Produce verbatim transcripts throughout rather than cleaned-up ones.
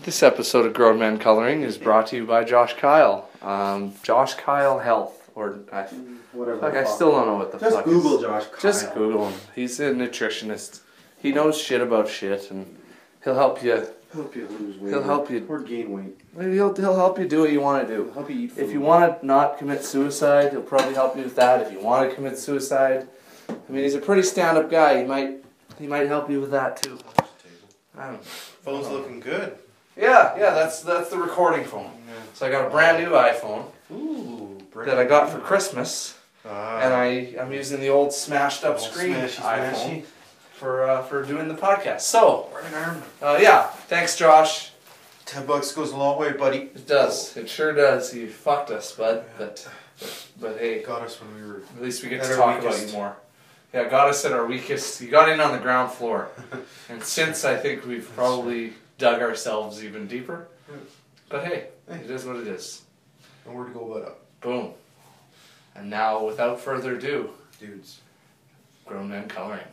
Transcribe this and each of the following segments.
This episode of Grown Men Coloring is brought to you by Josh Kyle. Um, Josh Kyle Health, or I, whatever. Fuck, I still don't know what the Just fuck. Google is. Josh Kyle. Just Google him. He's a nutritionist. He knows shit about shit, and he'll help you. Help you lose weight. He'll help you or gain weight. He'll he'll help you do what you want to do. Help you eat food. If you want to not commit suicide, he'll probably help you with that. If you want to commit suicide, I mean, he's a pretty stand-up guy. He might he might help you with that too. I don't know. Phone's looking good. Yeah, yeah, that's that's the recording phone. Yeah. So I got a brand new iPhone Ooh, that I got for Christmas, Ah. and I I'm using the old smashed up Old screen smashy, iPhone smashy. for uh, for doing the podcast. So Right arm. uh, yeah, thanks Josh. Ten bucks goes a long way, buddy. It does. It sure does. You fucked us, bud. But but, but hey, Got us when we were. at least we get At to our talk weakest. about you more. Yeah, got us at our weakest. You got in on the ground floor, and since I think we've probably dug ourselves even deeper. But hey, it is what it is. Nowhere to go but up. Boom. And now, without further ado, Dudes. Grown Men Coloring.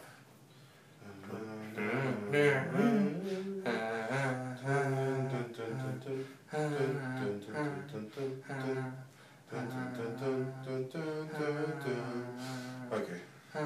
Okay.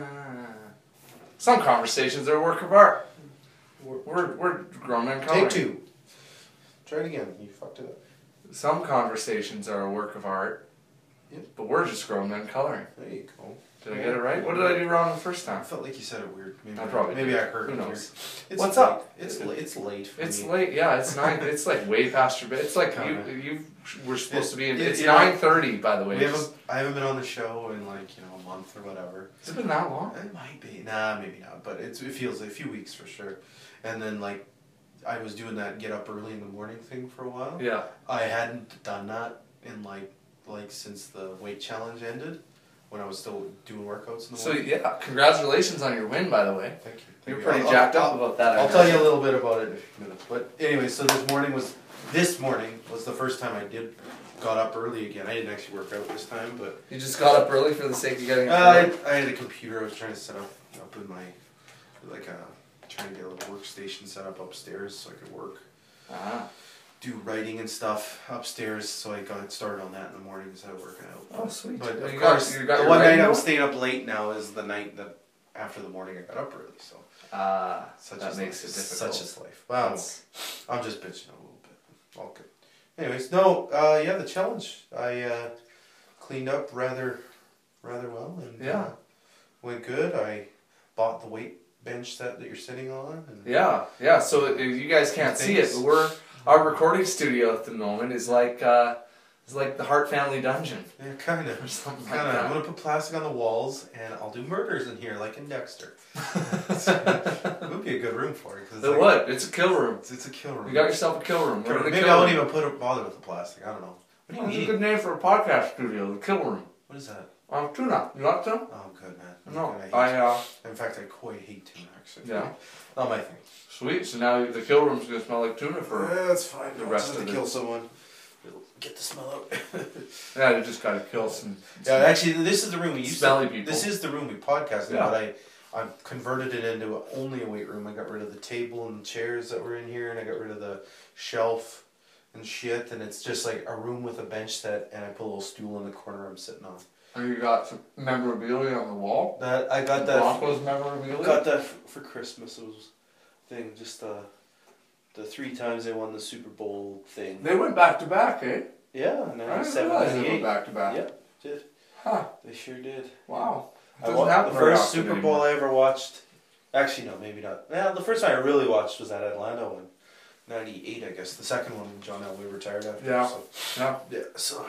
Some conversations are a work of art. We're, we're, we're grown men coloring. Take two. Try it again. You fucked it up. Some conversations are a work of art, Yep. but we're just grown men coloring. There you go. Did I get it right? What did I do wrong the first I time? felt like you said it weird. Maybe I probably Maybe did. I heard Who it knows? weird. It's What's late. up? It's late. It's late for It's me. late. Yeah, it's nine. It's like way past your bed. It's like Kinda. you you were supposed to be in. It- It's you know, nine thirty, by the way. We haven't, I haven't been on the show in like, you know, a month or whatever. Has it been that long? It might be. Nah, maybe not. But it's, it feels like a few weeks for sure. And then, like, I was doing that get up early in the morning thing for a while. Yeah. I hadn't done that in, like, like since the weight challenge ended, when I was still doing workouts in the So morning. yeah, congratulations on your win, by the way. Thank you. You're Thank you. pretty I'll- jacked I'll- up about that. I I'll tell you a imagine. little bit about it in a few minutes. But anyway, so this morning was, this morning was the first time I did, got up early again. I didn't actually work out this time, but You just got up early for the sake of getting Uh, up I, early? I had a computer I was trying to set up up in my, like a, trying to get a little workstation set up upstairs so I could work, Ah. do writing and stuff upstairs, so I got started on that in the morning instead of working out. Oh, sweet. But You of got- course, you got the your one night writing I'm going? staying up late now is the night that after the morning I got up early, so Ah, such that is makes life. it difficult. Such is life. Wow, That's- I'm just bitching a little bit. All good. Anyways, no, uh, yeah, the challenge. I uh, cleaned up rather, rather well, and Yeah. uh, went good. I bought the weight bench set that you're sitting on. And Yeah, yeah. So uh, you guys can't see it, Thanks. but we're our recording studio at the moment is like uh, is like the Hart Family Dungeon Yeah, kind or of. something Kind of. like I'm that. gonna put plastic on the walls, and I'll do murders in here, like in Dexter. It would be a good room for it. Cause it's It like, would. It's a kill room. It's, it's a kill room. You got yourself a kill room. We're in the Maybe kill I won't room. even put a, bother with the plastic. I don't know. What do you Oh, that's a mean? good name for a podcast studio. The kill room. What is that? Um, tuna. You like tuna? Oh, good man. No, Good, hate I uh. In fact, I quite hate tuna, actually. Yeah. Not my thing. Sweet. So now the kill room's gonna smell like tuna for. Yeah, that's fine. the I'll rest just of have to the- kill someone. It'll get the smell out. Yeah, you just gotta kill some. yeah, actually, this is the room we used Smelly to. people. This is the room we podcast in, Yeah. but I, I converted it into only a weight room. I got rid of the table and chairs that were in here, and I got rid of the shelf and shit. And it's just like a room with a bench set, and I put a little stool in the corner I'm sitting on. And you got some memorabilia on the wall. That I got that. Broncos memorabilia. Got that f- for Christmas. It was thing just uh, the three times they won the Super Bowl thing. They went back to back, eh? Yeah, I didn't ninety-seven, realize they went ninety-eight. back to back. Yeah, did. Huh. They sure did. Wow. I Doesn't wa- happen the very first often Super Bowl anymore. I ever watched. Actually, no, maybe not. Yeah, the first time I really watched was that Atlanta one, ninety-eight, I guess. The second one, John Elway retired after. Yeah. So. Yeah. Yeah. So.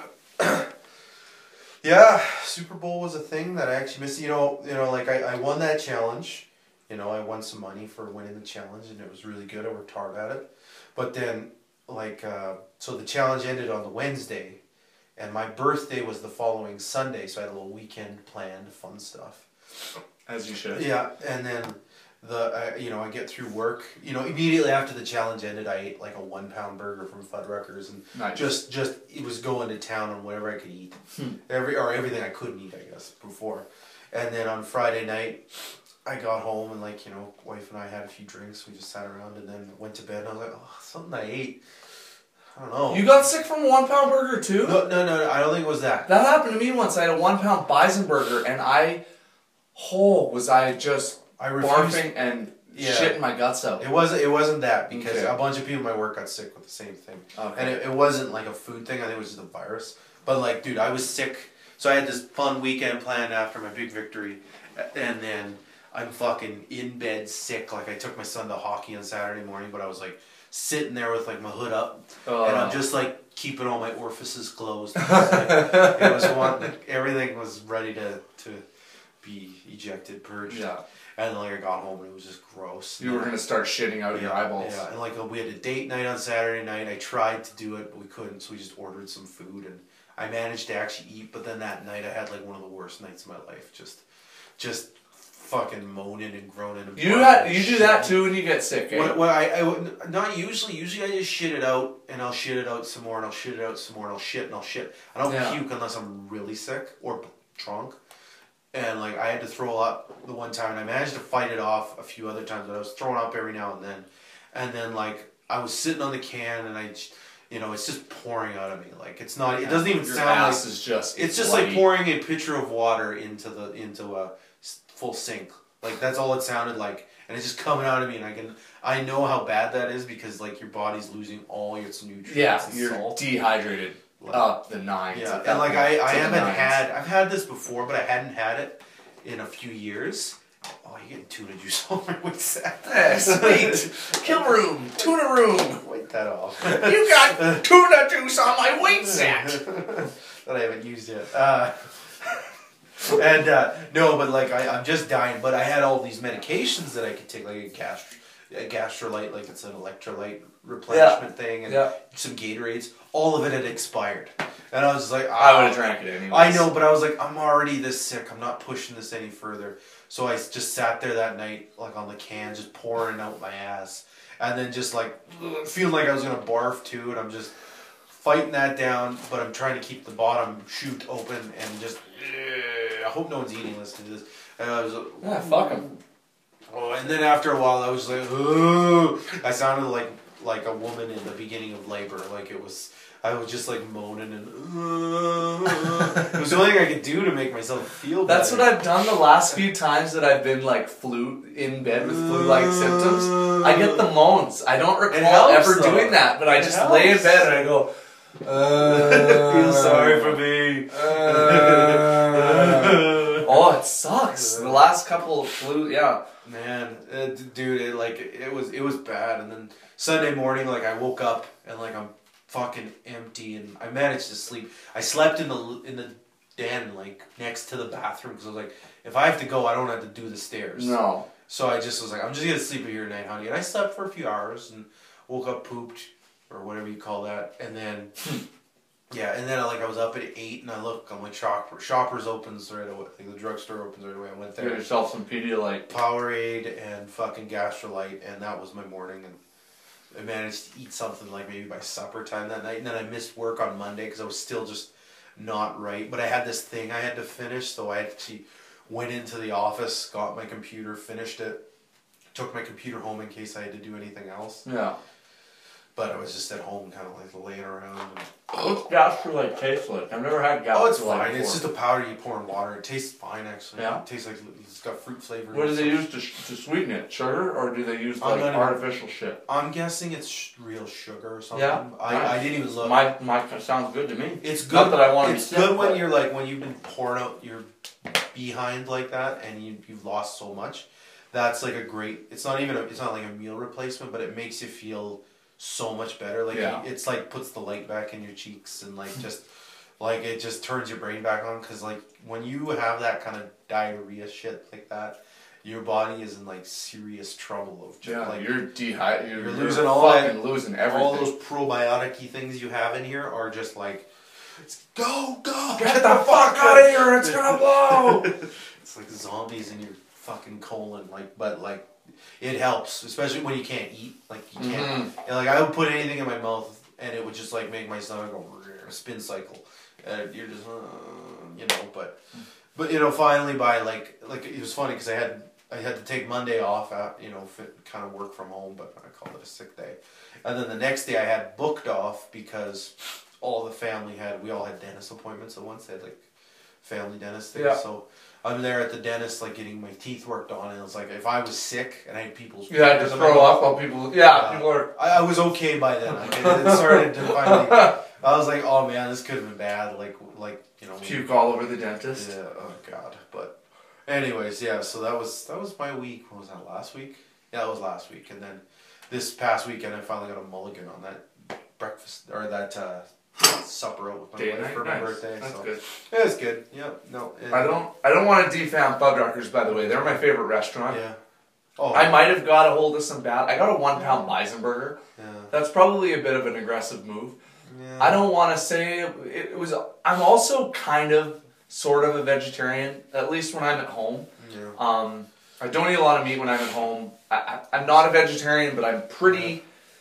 yeah, Super Bowl was a thing that I actually missed. You know, you know, like I, I won that challenge. You know, I won some money for winning the challenge, and it was really good. I worked hard at it. But then, like, uh, so the challenge ended on the Wednesday, and my birthday was the following Sunday, so I had a little weekend planned, fun stuff. As you should. Yeah, and then the uh, you know I get through work. You know, immediately after the challenge ended, I ate like a one pound burger from Fuddruckers, and Nice. just just it was going to town on whatever I could eat, Hmm. every or everything I couldn't eat, I guess, before. And then on Friday night, I got home and like, you know, wife and I had a few drinks. We just sat around and then went to bed and I was like, oh, something I ate. I don't know. You got sick from a one pound burger too? No, no, no, I don't think it was that. That happened to me once. I had a one pound bison burger and I, oh, was I just I refused, barfing and yeah. shitting my guts out. It wasn't, it wasn't that because Okay. a bunch of people at my work got sick with the same thing. Okay. And it, it wasn't like a food thing. I think it was just a virus. But like, dude, I was sick. So I had this fun weekend planned after my big victory. And then I'm fucking in bed sick. Like I took my son to hockey on Saturday morning, but I was like sitting there with like my hood up. Oh. And I'm just like keeping all my orifices closed. It was, like, it was one, everything was ready to, to be ejected, purged. Yeah. And then like I got home and it was just gross. You were going to start shitting out yeah, your eyeballs. Yeah, and like we had a date night on Saturday night. I tried to do it, but we couldn't, so we just ordered some food and I managed to actually eat. But then that night I had like one of the worst nights of my life. Just, just fucking moaning and groaning. And You had you do that too when you get sick, eh? What, what I, I would- not usually. Usually I just shit it out and I'll shit it out some more and I'll shit it out some more and I'll shit and I'll shit. I don't Yeah. puke unless I'm really sick or drunk. And like I had to throw up the one time, and I managed to fight it off a few other times, but I was throwing up every now and then. And then like I was sitting on the can, and I, j- you know, it's just pouring out of me. Like it's not. It doesn't even Your sound ass like. is just. It's just bloody. like pouring a pitcher of water into the into a s- full sink. Like that's all it sounded like, and it's just coming out of me, and I can. I know how bad that is because like your body's losing all its nutrients. Yeah, and you're salt. dehydrated Like- up the nines. Yeah, at and that like point, I, I to the haven't nines. had I've had this before, but I hadn't had it in a few years. Oh, you're getting tuna juice on my weight set. Eh, sweet. Kill room. Tuna room. Wipe that off. You got tuna juice on my weight set. That I haven't used yet. Uh, and uh, no, but like I, I'm just dying. But I had all these medications that I could take, like a gastro, a gastrolyte, like it's an electrolyte replenishment thing, and Yeah. some Gatorades. All of it had expired, and I was just like, I would have drank it anyway. I know, but I was like, I'm already this sick. I'm not pushing this any further. So I just sat there that night, like on the can, just pouring out my ass, and then just like feeling like I was gonna barf too, and I'm just fighting that down, but I'm trying to keep the bottom chute open and just. I hope no one's eating listening to this. And I was like, Yeah, fuck 'em. Oh, and then after a while, I was like, ooh. I sounded like like a woman in the beginning of labor. Like it was, I was just like moaning and. Ooh. It was the only thing I could do to make myself feel better. That's what I've done the last few times that I've been like flu in bed with flu-like symptoms. I get the moans. I don't recall helps, ever though. doing that, but I It just helps. lay in bed and I go. Uh, Feel sorry for me. Uh, oh, it sucks. The last couple of flu, yeah. Man, uh, d- dude, it like it was it was bad. And then Sunday morning, like I woke up and like I'm fucking empty, and I managed to sleep. I slept in the in the den, like next to the bathroom, because I was like, if I have to go, I don't have to do the stairs. No. So I just was like, I'm just gonna sleep here tonight, honey. And I slept for a few hours and woke up, pooped, or whatever you call that, and then. Yeah, and then like I was up at eight, and I look, I'm like, Shopper, Shoppers opens right away, like the drugstore opens right away. I went Get there, yourself some Pedialyte. Powerade and fucking Gastrolyte, and that was my morning. And I managed to eat something like maybe by supper time that night, and then I missed work on Monday because I was still just not right. But I had this thing I had to finish, so I actually went into the office, got my computer, finished it, took my computer home in case I had to do anything else. Yeah. But I was just at home, kind of like laying around. And What's Gastrolyte taste like? I've never had Gastrolyte. oh, it's fine. before. It's just a powder you pour in water. It tastes fine, actually. Yeah? It tastes like it's got fruit flavor. What do and they stuff. use to, sh- to sweeten it? Sugar, or do they use I'm like not even- artificial shit? I'm guessing it's sh- real sugar or something. Yeah. I, I didn't even look. My my sounds good to me. It's good. Not that I want to It's be good sick, when but- you're like when you've been pouring out your behind like that and you you've lost so much. That's like a great. It's not even a. It's not like a meal replacement, but it makes you feel so much better. Like Yeah. it's like puts the light back in your cheeks and like just like it just turns your brain back on, because like when you have that kind of diarrhea shit like that, your body is in like serious trouble of just, Yeah, like you're dehydrated. You're, you're you're losing all fucking that- losing everything. all those probiotic-y things you have in here are just like, go, go, Get the fuck out of here! It's gonna blow. It's like zombies in your fucking colon, like, but like, it helps, especially when you can't eat. Like you can't, Mhm. and, like I would put anything in my mouth, and it would just like make my stomach go spin cycle, and you're just, uh, you know. But, but you know, finally by like, like it was funny because I had I had to take Monday off, at, you know, fit, kind of work from home, but I called it a sick day. And then the next day I had booked off because all the family had, we all had dentist appointments at once. They had like family dentist things. Yeah. So I'm there at the dentist, like getting my teeth worked on, and it was like if I was sick and I had people's You had to throw up while people. Yeah, uh, people are. I, I was okay by then. I, it started to finally. I was like, oh man, this could have been bad. Like, like you know. Puke all over the dentist. Yeah. Oh god. But, anyways, yeah. So that was that was my week. What was that? Last week? Yeah, that was last week. And then this past weekend, I finally got a mulligan on that breakfast or that uh, supper out with my Day wife night? for my Nice. birthday. That's so good. yeah, it's good. Yeah. No. It, I don't. I don't want to defam Fuddruckers, by the way. They're my favorite restaurant. Yeah. Oh. I might have got a hold of some bad. I got a one pound bison burger. Yeah. That's probably a bit of an aggressive move. Yeah. I don't want to say it, it was. I'm also kind of, sort of a vegetarian. At least when I'm at home. Yeah. Um, I don't eat a lot of meat when I'm at home. I, I, I'm not a vegetarian, but I'm pretty.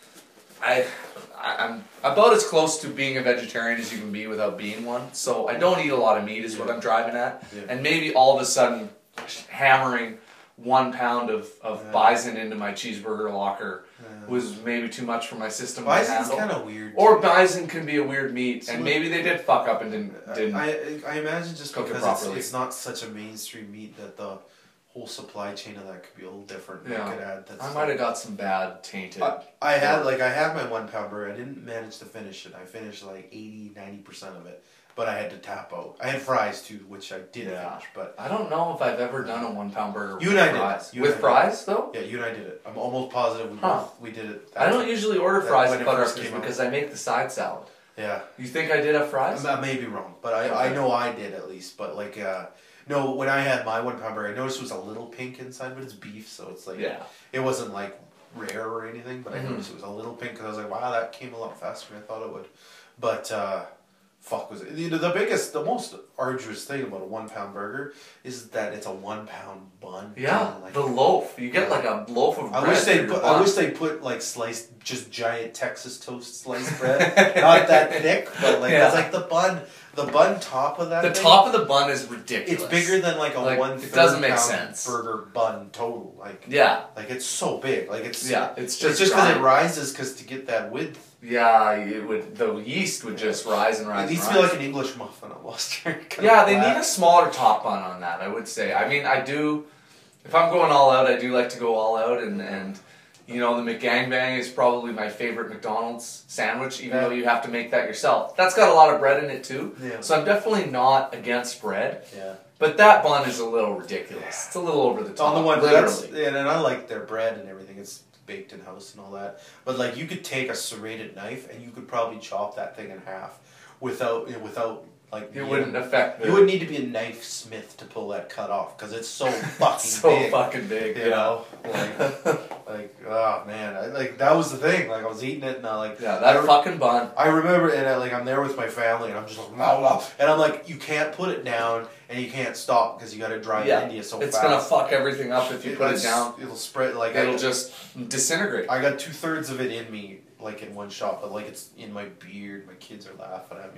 I, I I'm about as close to being a vegetarian as you can be without being one. So I don't eat a lot of meat, is what I'm driving at. Yeah. And maybe all of a sudden, hammering one pound of, of Yeah. bison into my cheeseburger locker Yeah. was maybe too much for my system to Bison's handle. kind of weird. Or too. bison can be a weird meat, and maybe they did fuck up and didn't didn't. I I imagine just cook it because it's, properly. it's not such a mainstream meat that the whole supply chain of that could be a little different. Yeah. I could add that I stuff. might have got some bad tainted. I, I had like I had my one pound burger. I didn't manage to finish it. I finished like eighty, ninety percent of it, but I had to tap out. I had fries too, which I did Yeah. finish. But I don't know if I've ever done a one pound burger You with and I did. fries. You with and I did. fries though? yeah, you and I did it. I'm almost positive we Huh. both we did it. I don't time. usually order That- fries when at it first Fuddruckers came out. because I make the side salad. Yeah. You think I did have fries? I may be wrong, but I, I Okay. know I did at least. But like, uh, no, when I had my one pound burger, I noticed it was a little pink inside, but it's beef, so it's like Yeah. it wasn't like rare or anything. But I Mhm. noticed it was a little pink because I was like, wow, that came a lot faster than I thought it would. But uh, fuck was it? You know, the biggest, the most arduous thing about a one pound burger is that it's a one pound bun. Yeah, Like, the loaf. You get like a loaf of bread. I wish for they your put. bun. I wish they put like sliced, just giant Texas toast sliced bread, not that thick, but like Yeah. it's like the bun, the bun top of that. The thing, top of the bun is ridiculous. It's bigger than like a Like, one. it doesn't make pound sense. Burger bun total, like Yeah, like it's so big, like it's yeah. It's It's just just because it giant. rises, because to get that width, Yeah, it would. The yeast would just rise and rise. it needs and to be rise. like an English muffin almost. Yeah, they need a smaller top bun on that, I would say. I mean, I do, if I'm going all out, I do like to go all out, and, and you know, the McGangbang is probably my favorite McDonald's sandwich, even Yeah. though you have to make that yourself. That's got a lot of bread in it, too. Yeah. So I'm definitely not against bread, Yeah. but that bun is a little ridiculous. It's a little over the It's top, on the one that's literally. and, and I like their bread and everything. It's baked in house and all that. But like you could take a serrated knife and you could probably chop that thing in half without you know, without like It wouldn't affect the... You would need to be a knife smith to pull that cut off because it's so fucking so big. fucking big, You yeah. know, like, like oh man, I, like that was the thing. Like I was eating it and I like Yeah, that I, re- fucking bun. I remember and I, like I'm there with my family and I'm just like blah, blah, and I'm like you can't put it down and you can't stop because you got to drive Yeah, it into you so it's fast. gonna fuck everything up if you put it It's- down. It'll spread like It'll I, just disintegrate. I got two thirds of it in me, like in one shot, but like it's in my beard. My kids are laughing at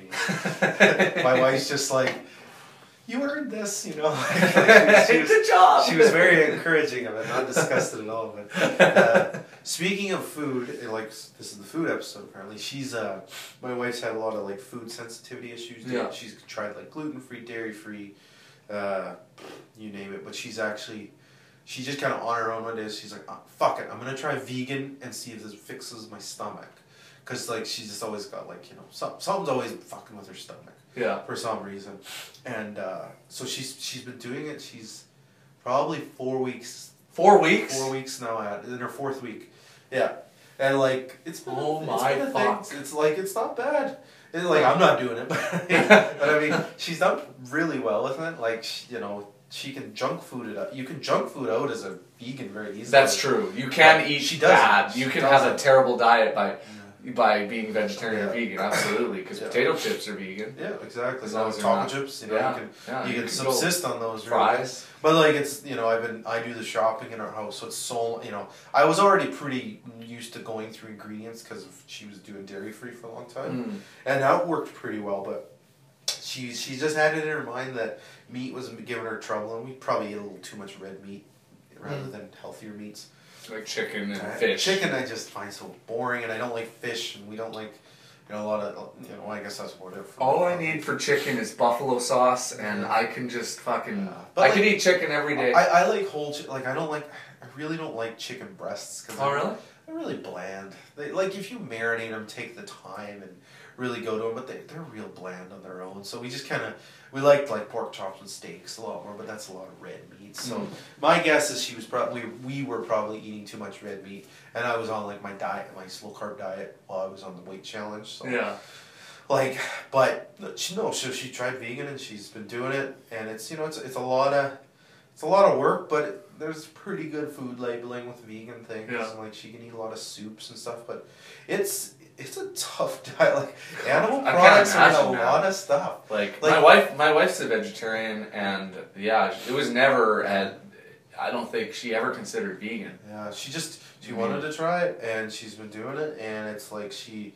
me. My wife's just like, "You earned this," you know. Like, like she was, Good job. she was very encouraging of it, not disgusted at all. But uh, speaking of food, it, like this is the food episode. Apparently, she's uh, my wife's had a lot of like food sensitivity issues. Yeah. She's tried like gluten free, dairy free, uh, you name it. But she's actually. She just kind of on her own one day, she's like, oh, fuck it, I'm going to try vegan and see if this fixes my stomach. Because, like, she's just always got, like, you know, some, something's always fucking with her stomach. Yeah. For some reason. And uh, so she's she's been doing it. She's probably four weeks. Four weeks? Four weeks now at, in her fourth week. Yeah. And, like, it's been, Oh it's my been a fuck. thing. It's, like, it's not bad. It's like, I'm not doing it. But, but I mean, she's done really well with it. Like, she, you know... She can junk food it out. You can junk food out as a vegan very easily. That's true. You can But eat she doesn't. bad. You She can have a doesn't. terrible diet by by being vegetarian Yeah. or vegan. Absolutely, because Yeah. potato chips are vegan. Yeah, exactly. As long as taco you're not- chips, you know, yeah, you can yeah, you you can can go subsist on those. Really. Fries. But like it's you know I've been I do the shopping in our house, so it's so you know I was already pretty used to going through ingredients because she was doing dairy free for a long time, Mm. and that worked pretty well. But she she just had it in her mind that meat was giving her trouble, and we probably ate a little too much red meat rather Mm. than healthier meats. Like chicken and Uh, fish. Chicken I just find so boring, and I don't like fish, and we don't like, you know, a lot of, you know, I guess that's more different. All I need for chicken is buffalo sauce, and Yeah. I can just fucking. Yeah. But I like, could eat chicken every day. I, I like whole, chi- like I don't like, I really don't like chicken breasts because Oh, really? they're really bland. They like if you marinate them, take the time and really go to them, but they they're real bland on their own. So we just kind of we liked like pork chops and steaks a lot more, but that's a lot of red meat. So Mm. my guess is she was probably we were probably eating too much red meat, and I was on like my diet, my slow carb diet while I was on the weight challenge. So Yeah. like, but she no, so she tried vegan and she's been doing it, and it's you know it's it's a lot of it's a lot of work, but it, there's pretty good food labeling with vegan things. Yeah. And like she can eat a lot of soups and stuff, but it's it's a tough diet. Like animal I can't products are in imagine a that. lot of stuff. Like, Like- my wife, my wife's a vegetarian, and yeah, it was never at. I don't think she ever considered vegan. Yeah, she just she Mhm. wanted to try it, and she's been doing it, and it's like she.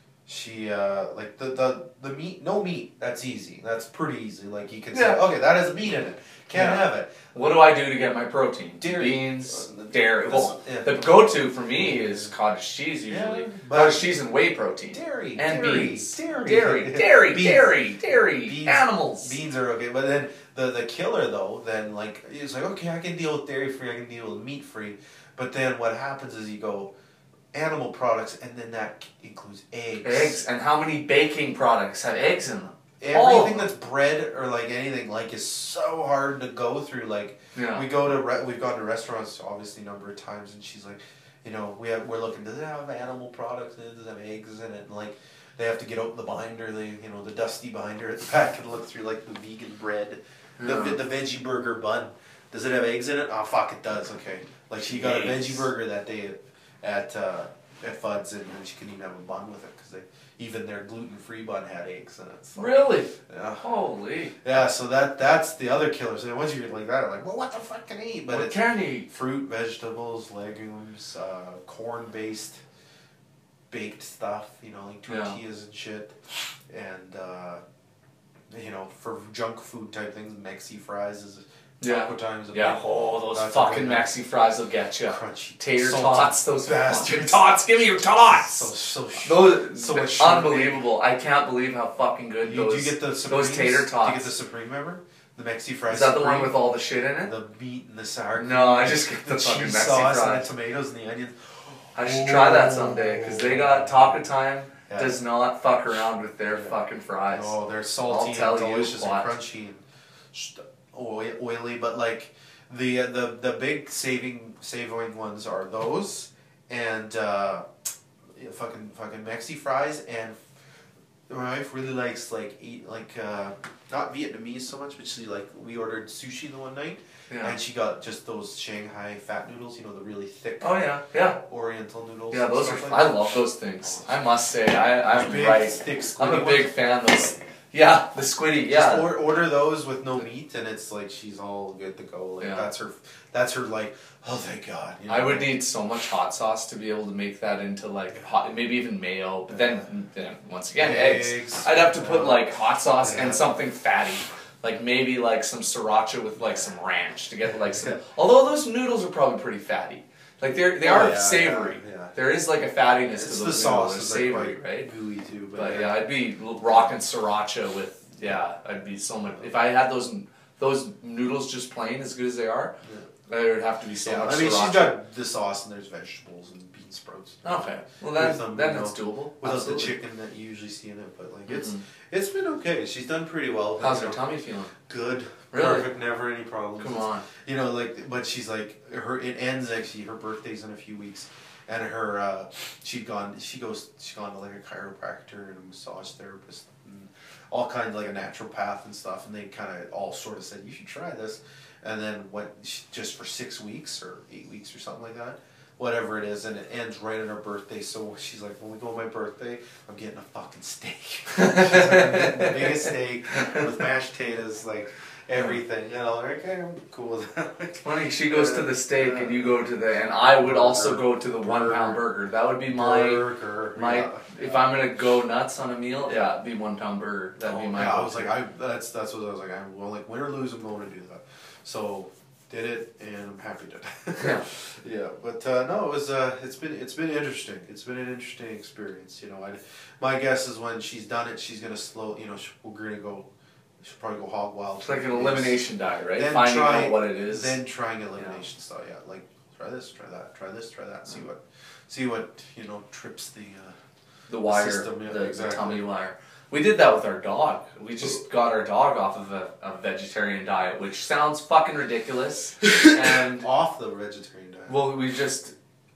She uh like the, the the meat no meat that's easy that's pretty easy like you can say Yeah. okay that has meat in it can't Yeah. have it. What do I do to get my protein? Dairy. Beans, Uh, dairy. that's- Well, yeah. the go-to for me is cottage cheese usually. Yeah, but- Cottage cheese and whey protein. Dairy, And dairy, beans. dairy, Dairy, dairy, Beans. dairy, dairy, Beans- animals. Beans are okay, but then the the killer though, then like it's like okay, I can deal with dairy free, I can deal with meat free, but then what happens is you go animal products, and then that includes eggs. Eggs. And how many baking products have eggs in them? Everything Oh. that's bread or like anything like is so hard to go through. Like Yeah. we go to re- we've gone to restaurants obviously a number of times, and she's like, you know, we have, we're looking, does it have animal products in it? Does it have eggs in it? And like they have to get out the binder, the you know the dusty binder at the back and look through like the vegan bread, the Yeah. the veggie burger bun. Does it have eggs in it? Oh fuck, it does. Okay, like she got a Eggs. veggie burger that day at at, uh, at Fudd's, and, and she couldn't even have a bun with it because they even their gluten free bun had eggs in it. So, Really? yeah. Holy. Yeah, so that that's the other killer. So once you get like that, I'm like, well, what the fuck can I eat? But What it's can you eat? fruit, vegetables, legumes, uh, corn-based baked stuff. You know, like Yeah. tortillas and shit, and uh, you know, for junk food type things, Mexi fries is Yeah. taco times. a Yeah, big- oh, those that's a fucking good one. Mexi fries will get you. Crunchy Tater salty tots, those fucking bastards. tots. Give me your tots. So so. sh- Those So much unbelievable. I can't believe how fucking good you, those. do you get the Supremes? those tater Do you tots. get the Supreme? Remember the Mexi fries? Is that the one Supreme? with all the shit in it? the meat and the sour No, I cream, just get the the fucking cheese Mexi sauce and fries. the tomatoes and the onions. I should try that someday because they got Taco Time Yeah. does not fuck around with their Yeah. fucking fries. Oh, they're salty I'll tell and you delicious what. and crunchy and sh- oil, oily, but like the uh, the the big saving saving ones are those and uh, yeah, fucking fucking Mexi fries, and my wife really likes like eat like uh, not Vietnamese so much, but she like we ordered sushi the one night. Yeah. And she got just those Shanghai fat noodles, you know, the really thick Oh yeah, yeah, Oriental noodles. yeah. and Those are. stuff I like that. love those things. I must say, I I'm Big, right. thick, I'm squiddy a big ones. fan of those. Yeah, the squiddy. Just Yeah. or, order those with no meat, and it's like she's all good to go. Like Yeah. that's her. That's her. Like, oh thank God. You know? I would need so much hot sauce to be able to make that into like hot, maybe even mayo. But then, then once again, eggs. Eggs. I'd have to put Yeah. like hot sauce Yeah. and something fatty, like maybe like some sriracha with like some ranch to get like some. Yeah. Although those noodles are probably pretty fatty, like they're they Oh, are yeah, savory. yeah, yeah. There is like a fattiness It's to the those sauce. noodles. Is They're like savory, quite right? gooey too. But, But yeah, I'd be rocking sriracha with yeah. I'd be so much if I had those those noodles just plain as good as they are. There would have to be so yeah. much I mean, sriracha. she's got the sauce, and there's vegetables and bean sprouts. Okay, well then With them, then you it's doable. Without Absolutely. the chicken that you usually see in it, but like it's Mhm. it's been okay. She's done pretty well. How's you her know. tummy feeling? Good. Really? Perfect. Never any problems. Come on. You know, like, but she's like, her, it ends actually, her birthday's in a few weeks, and her, uh, she'd gone, she goes, she's gone to like a chiropractor and a massage therapist, and all kinds of like a naturopath and stuff, and they kind of all sort of said, you should try this, and then went she, just for six weeks or eight weeks or something like that, whatever it is, and it ends right on her birthday, so she's like, when we go on my birthday, I'm getting a fucking steak. She's like, I'm getting the biggest steak with mashed potatoes, like, everything, you know, like, okay, I'm cool with that. It's funny, she goes to the steak and you go to the, and I would also go to the one pound burger. That would be my, burger, my, yeah. if I'm gonna go nuts on a meal, yeah, it'd be one pound burger. That'd be Oh, my yeah, I go-to. was like, I that's that's what I was like. I'm well, like win or lose, I'm going to do that. So did it, and I'm happy did it. Yeah. Yeah, but uh, no, it was. Uh, it's been it's been interesting. It's been an interesting experience. You know, I, my guess is when she's done it, she's gonna slow. You know, she, we're gonna go. She'll probably go hog wild. It's like an elimination diet, right? Then Finding try, out what it is. Then trying elimination yeah. style. Yeah, like try this, try that, try this, try that. See what, see what you know trips the. Uh, the wire, system, yeah, the, exactly. the tummy wire. We did that with our dog. We just got our dog off of a, a vegetarian diet, which sounds fucking ridiculous. And off the vegetarian diet. Well, we just,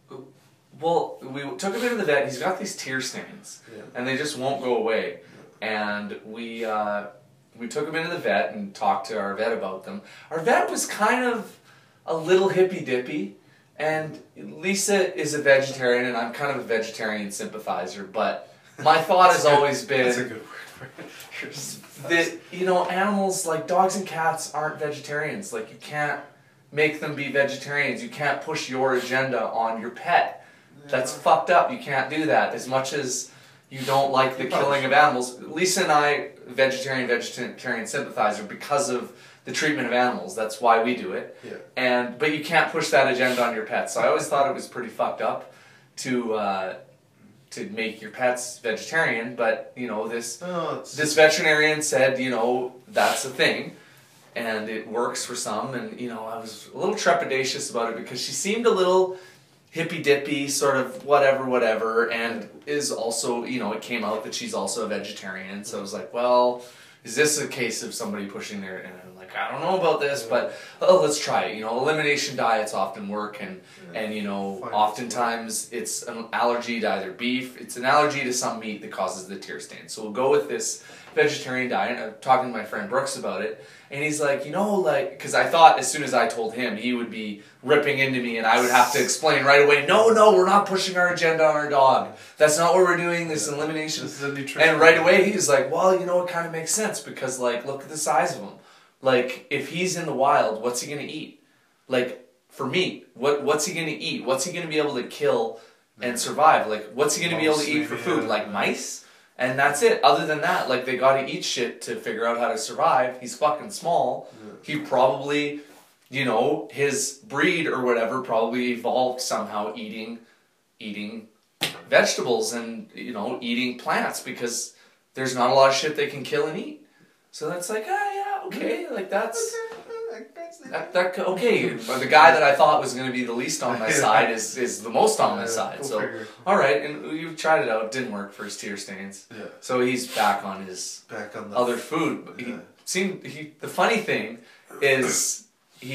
well, we took him into the vet. He's got these tear stains, yeah. and they just won't go away. Yeah. And we uh, we took him into the vet and talked to our vet about them. Our vet was kind of a little hippy dippy. And Lisa is a vegetarian, and I'm kind of a vegetarian sympathizer, but my thought has always been that's a good word for it. that, you know, animals like dogs and cats aren't vegetarians. Like, you can't make them be vegetarians. You can't push your agenda on your pet. Yeah. That's fucked up. You can't do that. As much as you don't like the killing of animals. Lisa and I, vegetarian, vegetarian sympathizer because of the treatment of animals. That's why we do it. Yeah. And but you can't push that agenda on your pets. So I always thought it was pretty fucked up to uh, to make your pets vegetarian. But you know this oh, this veterinarian said you know that's a thing, and it works for some. And you know I was a little trepidatious about it because she seemed a little hippy dippy, sort of whatever, whatever, and is also you know it came out that she's also a vegetarian. So I was like, well. Is this a case of somebody pushing their, and I'm like, I don't know about this, but oh, let's try it. You know, elimination diets often work, and, yeah. and you know, Fine. oftentimes it's an allergy to either beef, it's an allergy to some meat that causes the tear stain. So we'll go with this vegetarian diet. I'm talking to my friend Brooks about it, and he's like, you know, like, because I thought as soon as I told him, he would be ripping into me, and I would have to explain right away, no, no, we're not pushing our agenda on our dog. That's not what we're doing, this elimination. This is a nutrition. And right away, he's like, well, you know, it kind of makes sense, because, like, look at the size of him. Like, if he's in the wild, what's he going to eat? Like, for meat, what what's he going to eat? What's he going to be able to kill and survive? Like, what's he going to be able to eat for food? Like, mice? And that's it. Other than that, like, they gotta eat shit to figure out how to survive. He's fucking small. Yeah. He probably, you know, his breed or whatever probably evolved somehow eating, eating vegetables and, you know, eating plants because there's not a lot of shit they can kill and eat. So that's like, ah, yeah, okay, like that's... That, that, okay, but the guy that I thought was going to be the least on my side is, is the most on my side. So, all right, and you tried it out. It didn't work for his tear stains. Yeah. So he's back on his back on the other food. He yeah. seemed he. The funny thing is,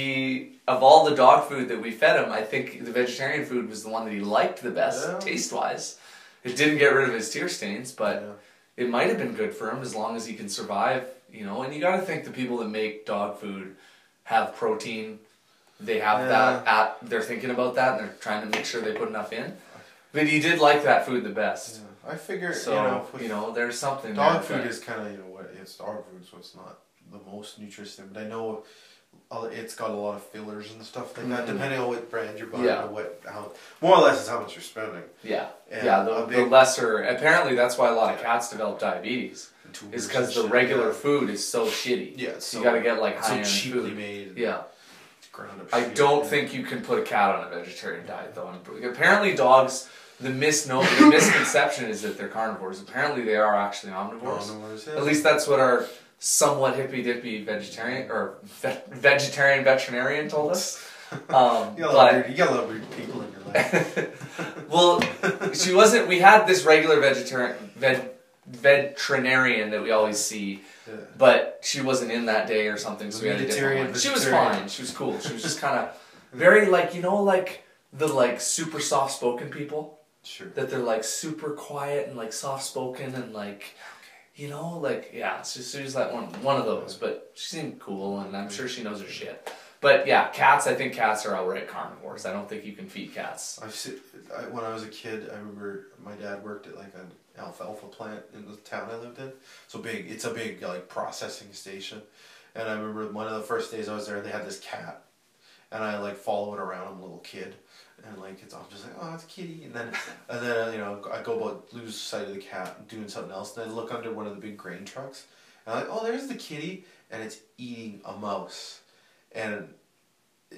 he of all the dog food that we fed him, I think the vegetarian food was the one that he liked the best, yeah. taste wise. It didn't get rid of his tear stains, but yeah. it might have been good for him as long as he can survive. You know, and you got to think the people that make dog food have protein, they have yeah. that at, they're thinking about that and they're trying to make sure they put enough in. But he did like that food the best. Yeah. I figure, so, you know, you know, there's something dog there, food is kind of, you know, what it's dog food, so it's not the most nutritious, but I know it's got a lot of fillers and stuff like that, mm-hmm. depending on what brand you're buying yeah. or what, how, more or less is how much you're spending. Yeah, and yeah, the, big, the lesser, apparently that's why a lot of cats develop diabetes. Is because the regular yeah. food is so shitty. Yeah, so you gotta get like high so end cheaply food. made. Yeah. Ground up I shit, don't yeah. think you can put a cat on a vegetarian diet though. Apparently dogs, the misno the misconception is that they're carnivores. Apparently they are actually omnivores. Omnivores yeah. At least that's what our somewhat hippy dippy vegetarian or ve vegetarian veterinarian told us. Um, you, gotta but, weird, you gotta love weird people in your life. Well, she wasn't. We had this regular vegetarian veg. veterinarian that we always see, yeah. but she wasn't in that day or something, so we had a different one. She was fine. She was cool. She was just kind of very like, you know, like the like super soft spoken people. Sure. That they're like super quiet and like soft spoken and like, okay. you know, like yeah. So she was like one one of those, but she seemed cool and I'm sure she knows her shit. But yeah, cats. I think cats are outright carnivores. I don't think you can feed cats. I've seen, I, when I was a kid, I remember my dad worked at like an alfalfa plant in the town I lived in. So big, it's a big like processing station. And I remember one of the first days I was there, they had this cat, and I like follow it around. I'm a little kid, and like it's I'm just like, oh, it's a kitty. And then and then you know I go about lose sight of the cat and doing something else. And I look under one of the big grain trucks, and I'm like, oh, there's the kitty, and it's eating a mouse. And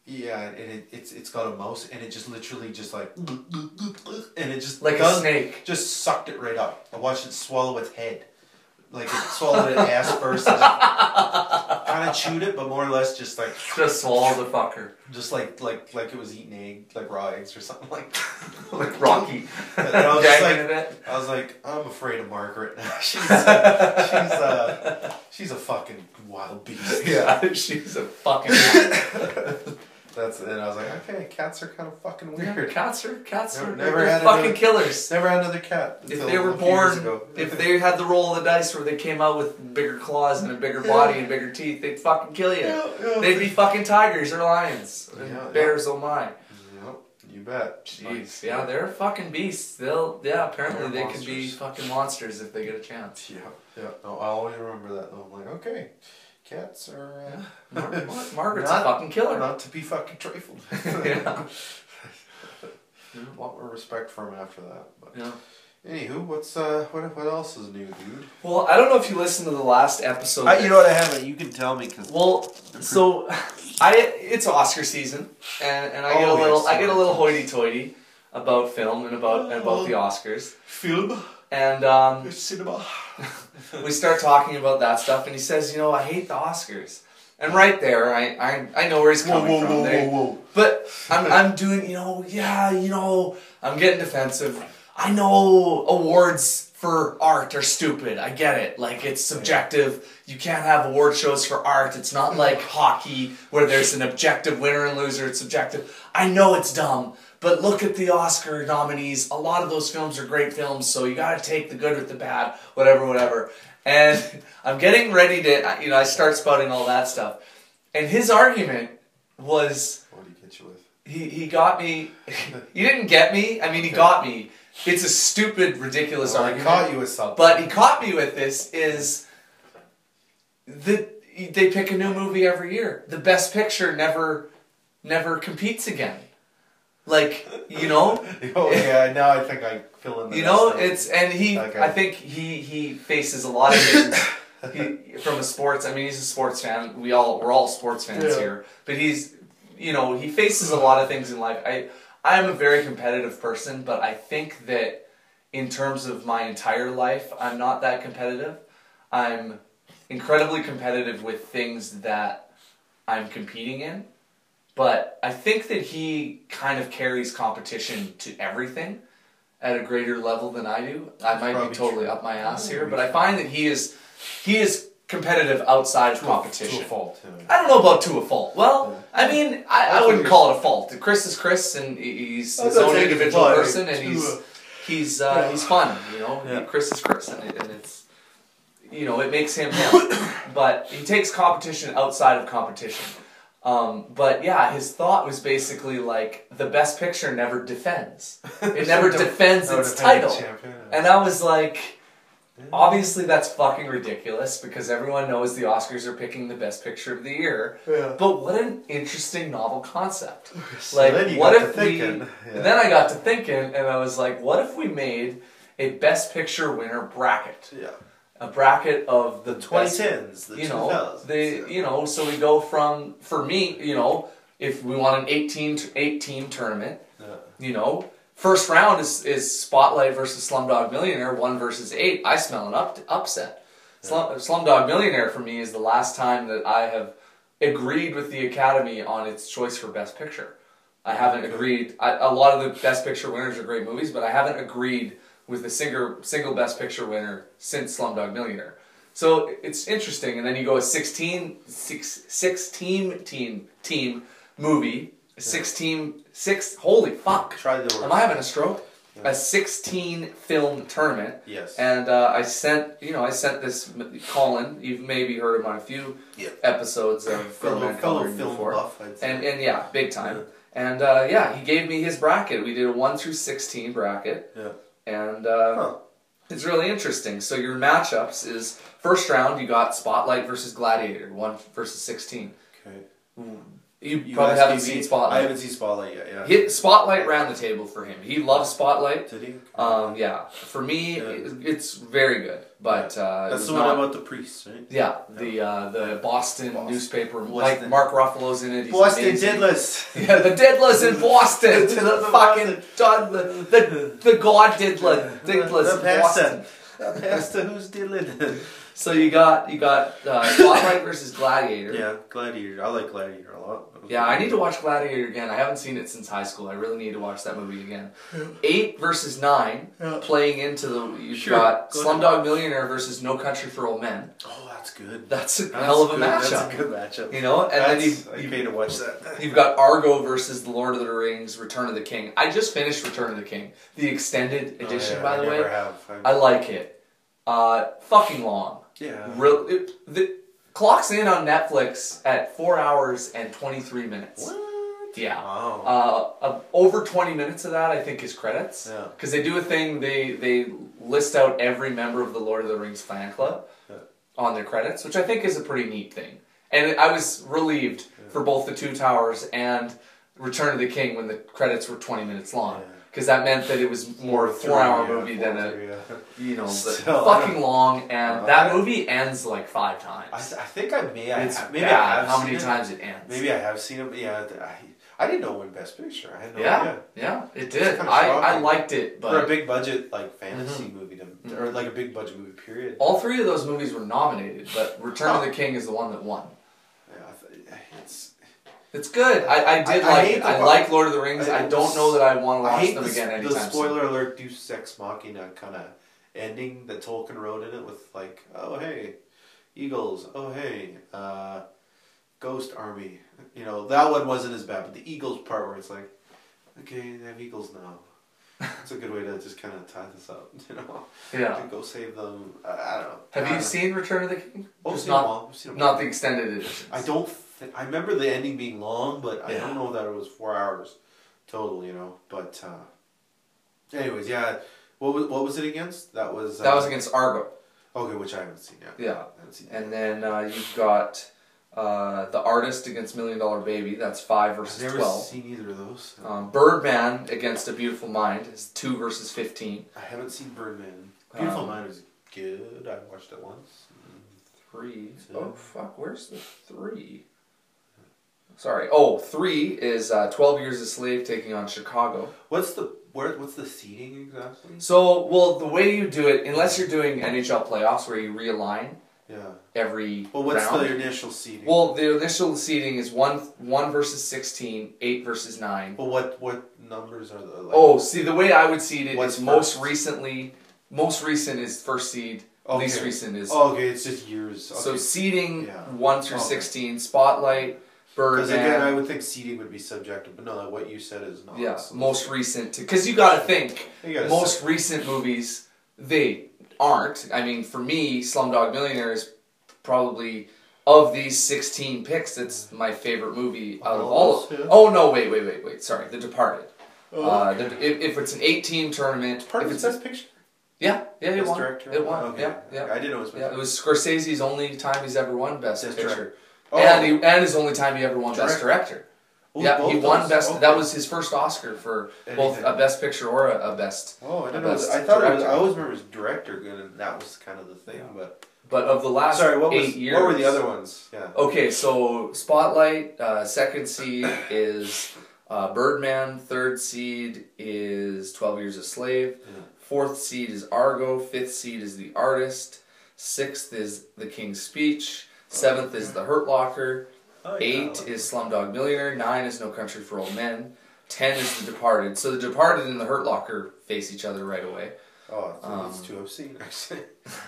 Yeah, and it, it's it's got a mouse, and it just literally just like, and it just Like does, a snake. just sucked it right up. I watched it swallow its head, like it swallowed its ass first, and kind of chewed it, but more or less just like Just swallow the fucker. just like like like it was eating egg, like raw eggs or something like. Like Rocky. And I was just Gagging like, it. I was like, I'm afraid of Margaret now. She's she's uh she's a fucking wild beast. Yeah, she's a fucking. That's it. And I was like, okay, cats are kind of fucking Yeah, weird. cats are cats Never- are never they're had fucking another- killers. Never had another cat. If until they were a few years born, ago. if they had the roll of the dice where they came out with bigger claws and a bigger body and bigger teeth, they'd fucking kill you. Yeah, yeah. They'd be fucking tigers or lions. And Yeah, bears, oh my. Yep, you bet. Jeez, yeah, they're fucking beasts. They'll, yeah, apparently They're they could be monsters. fucking monsters if they get a chance. Yeah, yeah. No, I always remember that. Though. I'm like, okay, cats are uh, Mar- Mar- Margaret's Not- a fucking killer. not to be fucking trifled. Yeah. A lot more respect for him after that. But Yeah. anywho, what's uh, what what else is new, dude? Well, I don't know if you listened to the last episode. Uh, you know what I haven't. You can tell me because Well, so I it's Oscar season, and, and I get Oh, a little yes, I get a little sorry. hoity-toity about film and about and about the Oscars, film, and um, cinema. we start talking about that stuff, and he says, you know, I hate the Oscars, and right there, I I, I know where he's Whoa, coming whoa, from. whoa, They- whoa, whoa! But I'm I'm doing, you know, yeah, you know, I'm getting defensive. I know awards for art are stupid. I get it. Like, it's subjective. You can't have award shows for art. It's not like hockey where there's an objective winner and loser. It's subjective. I know it's dumb, but look at the Oscar nominees. A lot of those films are great films, so you gotta take the good with the bad, whatever, whatever. And I'm getting ready to, you know, I start spouting all that stuff. And his argument was... What do you get you with? He he got me. He didn't get me. I mean, he got me. It's a stupid, ridiculous Well, I argument. caught you with something. But he caught me with this is that they pick a new movie every year. The Best Picture never never competes again. Like, you know. Oh yeah, now I think I fill in the You know, rest of it. it's and he. Okay. I think he he faces a lot of things. He, from a sports. I mean, he's a sports fan. We all we're all sports fans Yeah. here. But he's, you know, he faces a lot of things in life. I I'm a very competitive person, but I think that in terms of my entire life, I'm not that competitive. I'm incredibly competitive with things that I'm competing in. But I think that he kind of carries competition to everything at a greater level than I do. I might be probably totally true. up my ass Yeah, here, maybe but I true. find that he is he is competitive outside of To a- competition. to a fault. Yeah. I don't know about to a fault. Well, I mean, I, I That's wouldn't what call it a fault. Chris is Chris, and he- he's That's his what I'm own saying, individual but person, and to he's a- he's uh, he's fun. You know, Yeah. Chris is Chris, and, it, and it's you know it makes him him. But he takes competition outside of competition. Um, but yeah, his thought was basically like the Best Picture never defends. It never defends No, its defending title. champion, yeah. And I was like, obviously that's fucking ridiculous because everyone knows the Oscars are picking the Best Picture of the year. Yeah. But what an interesting novel concept. So Like, then you what got if to we... thinking, yeah. Then I got to thinking, and I was like, what if we made a Best Picture winner bracket? Yeah. A bracket of the twenty best, tens, the you two know, thousands. the you know, so we go from for me, you know, if we want an eighteen eight team tournament, Yeah. you know, first round is is Spotlight versus Slumdog Millionaire, one versus eight. I smell an up, upset. Slum, Slumdog Millionaire for me is the last time that I have agreed with the Academy on its choice for Best Picture. I haven't agreed. I, a lot of the Best Picture winners are great movies, but I haven't agreed with the single single Best Picture winner since Slumdog Millionaire. So it's interesting, and then you go a sixteen, six, six team team team movie, six team six. Holy fuck! Try the Am I having a stroke? A sixteen film tournament. Yes. And uh, I sent, you know, I sent this Colin. You've maybe heard him on a few Yeah. episodes of Film fellow and fellow Coloring film before. buff, I'd say. And and yeah, big time. And uh, yeah, he gave me his bracket. We did a one through sixteen bracket. Yeah. And uh, Huh. it's really interesting. So your matchups is first round you got Spotlight versus Gladiator, one versus sixteen. Okay. You, You probably asking haven't me? seen I Spotlight. haven't seen Spotlight yet. Yeah. Hit Spotlight ran the table for him. He loves Spotlight. Did he? Um, yeah, for me, Yeah. it, it's very good. But uh, it That's was the one not, about the priests, right? yeah, the uh, the Boston, Boston. newspaper. Boston. Like Mark Ruffalo's in it. He's Boston amazing. Diddlers. Yeah, the Diddlers in Boston. The the fucking God, the, the the God Diddler, Diddlers The in pastor. Boston. Pastor who's diddling. So you got you got uh, Spotlight versus Gladiator. Yeah, Gladiator. I like Gladiator a lot. Yeah, I need to watch Gladiator again. I haven't seen it since high school. I really need to watch that movie again. Eight versus nine, Yeah. playing into the. You've Sure, got go Slumdog Millionaire versus No Country for Old Men. Oh, that's good. That's a That's hell of a good. matchup. That's a good matchup. You know, and then That's, you, I you pay to watch that. You've got Argo versus The Lord of the Rings, Return of the King. I just finished Return of the King, the extended edition, oh, yeah, by I the never way. Have. I like it. Uh, fucking long. Yeah. Real. It, the clocks in on Netflix at four hours and twenty three minutes. What? Yeah. Wow. Uh, uh, over twenty minutes of that, I think, is credits. Yeah. Because they do a thing. They they list out every member of the Lord of the Rings fan club Yeah. on their credits, which I think is a pretty neat thing. And I was relieved Yeah. for both the Two Towers and Return of the King when the credits were twenty minutes long. Yeah. Because that meant that it was more a Three, four-hour yeah, movie four, than a, three, yeah. you know, the Still, I fucking don't- long. And Uh, that I- movie ends like five times. I, I think I may. I, it's maybe bad I have how seen many it. times it ends. Maybe I have seen it. But yeah, I, I didn't know it won Best Picture. I had no yeah, idea. yeah, it It's did. kinda I, I shocking. liked it, but For a big budget like fantasy Mhm. movie, to, or like a big budget movie. Period. all three of those movies were nominated, but Return of the King is the one that won. Yeah, I th- it's. It's good. I, I did I- I like hate it. the I part- like Lord of the Rings. I- I, don't know that I want to I watch hate them the, again the anytime spoiler soon. alert, Deus Ex Machina kind of ending that Tolkien wrote in it with like, oh hey, eagles. Oh hey, uh, ghost army. You know that one wasn't as bad, but the eagles part where it's like, okay, they have eagles now. That's a good way to just kind of tie this up, you know. Yeah. To go save them. I, I don't know. Have I you don't seen Return of the King? know. Oh, Just seen not, them all. I've seen them not all. the extended edition. I don't. Th- I remember the ending being long, but I Yeah. don't know that it was four hours total. You know, but uh, anyways, yeah. What was what was it against? That was. Uh, That was against Argo. Okay, which I haven't seen yet. Yeah. I haven't seen. And then uh, you've got uh, The Artist against Million Dollar Baby. That's five I've versus never twelve. seen either of those. Um, Birdman against A Beautiful Mind is two versus fifteen. I haven't seen Birdman. Beautiful Um, Mind was good. I watched it once. Three. Two. Oh fuck! Where's the three? Sorry. Oh, three is uh, Twelve Years a Slave taking on Chicago. What's the where? What's the seating exactly? So, well, the way you do it, unless you're doing N H L playoffs where you realign Yeah. every Well, what's round. the initial seating? Well, the initial seeding is one one versus sixteen, eight versus nine. Well, what what numbers are the? Like, Oh, see, the way I would seed it What's is most first? recently, most recent is first seed, Okay. least recent is. Oh, okay, it's just years. Okay. So seeding Yeah. one through Okay. sixteen, Spotlight, Because again, I Birdman. would think seating would be subjective, but no, like what you said is not. Yeah, So- most recent. Because you got to think, You gotta most say- recent movies, they aren't. I mean, for me, Slumdog Millionaire is probably, of these sixteen picks, it's my favorite movie out of Of all. those, yeah. Oh, no, wait, wait, wait, wait. Sorry, The Departed. Oh, Uh, okay. the, if, if it's an eight-team tournament, Part if of it's its best picture. yeah, yeah, it Best won. director. It won. Okay. Yeah, yeah, I didn't know it was best. yeah. It was Scorsese's only time he's ever won Best Best Picture, director. Oh. and he, and his only time he ever won Best Direct- Director. Oh, yeah, both he won those. Best. Okay. That was his first Oscar for both Anything. a Best Picture or a, a Best. Oh, I didn't a know. best I thought it was. director. I always remember it was director good, and that was kind of the thing. Yeah. But But of the last sorry, what eight was? years, What were the other ones? Yeah. Okay, so Spotlight, uh, second seed is uh, Birdman. Third seed is Twelve Years a Slave. Yeah. Fourth seed is Argo. Fifth seed is The Artist. Sixth is The King's Speech. Seventh is The Hurt Locker. Oh, yeah, Eight I like is Slumdog Millionaire. Nine is No Country for Old Men. Ten is The Departed. So The Departed and The Hurt Locker face each other right away. Oh, so Um, that's two I've seen actually.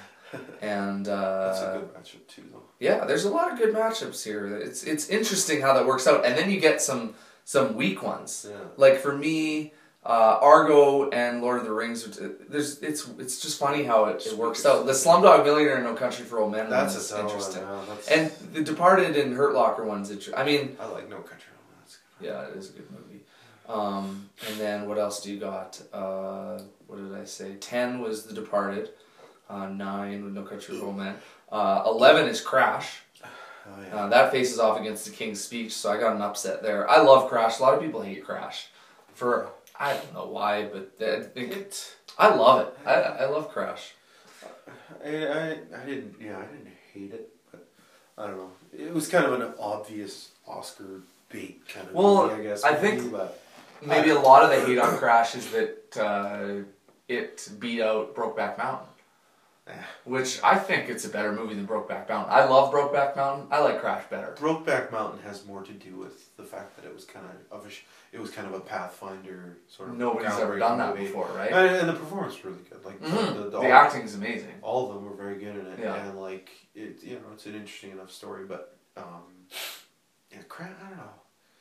And uh, That's a good matchup too, though. yeah, there's a lot of good matchups here. It's it's interesting how that works out, and then you get some some weak ones. Yeah. Like for me, uh, Argo and Lord of the Rings. There's it's it's just funny how it, it works out. The Slumdog Millionaire and No Country for Old Men That's one is a tough interesting, one. Yeah, that's, and The Departed and Hurt Locker ones. It, I mean, I like No Country for Old Men. That's good. yeah, it is a good movie. Um, and then what else do you got? Uh, what did I say? Ten was The Departed. Uh, nine with No Country for Old Men. Uh, Eleven is Crash. Oh, yeah. Uh, that faces off against The King's Speech, so I got an upset there. I love Crash. A lot of people hate Crash. For, I don't know why, but I think It, I love it. I, I love Crash. I, I, I didn't, yeah, I didn't hate it, but I don't know. It was kind of an obvious Oscar bait kind of Well, movie, I guess. I maybe, think but maybe a lot of the hate on Crash is that uh, it beat out Brokeback Mountain. Which I think it's a better movie than Brokeback Mountain. I love Brokeback Mountain. I like Crash better. Brokeback Mountain has more to do with the fact that it was kind of, of a sh- it was kind of a Pathfinder sort of. Nobody's ever done that movie. before, right? And, and the performance was really good. Like Mm-hmm. the, the, the all, acting is amazing. all of them were very good in it, Yeah. and like it, you know, it's an interesting enough story. But um, yeah, Crash. I don't know.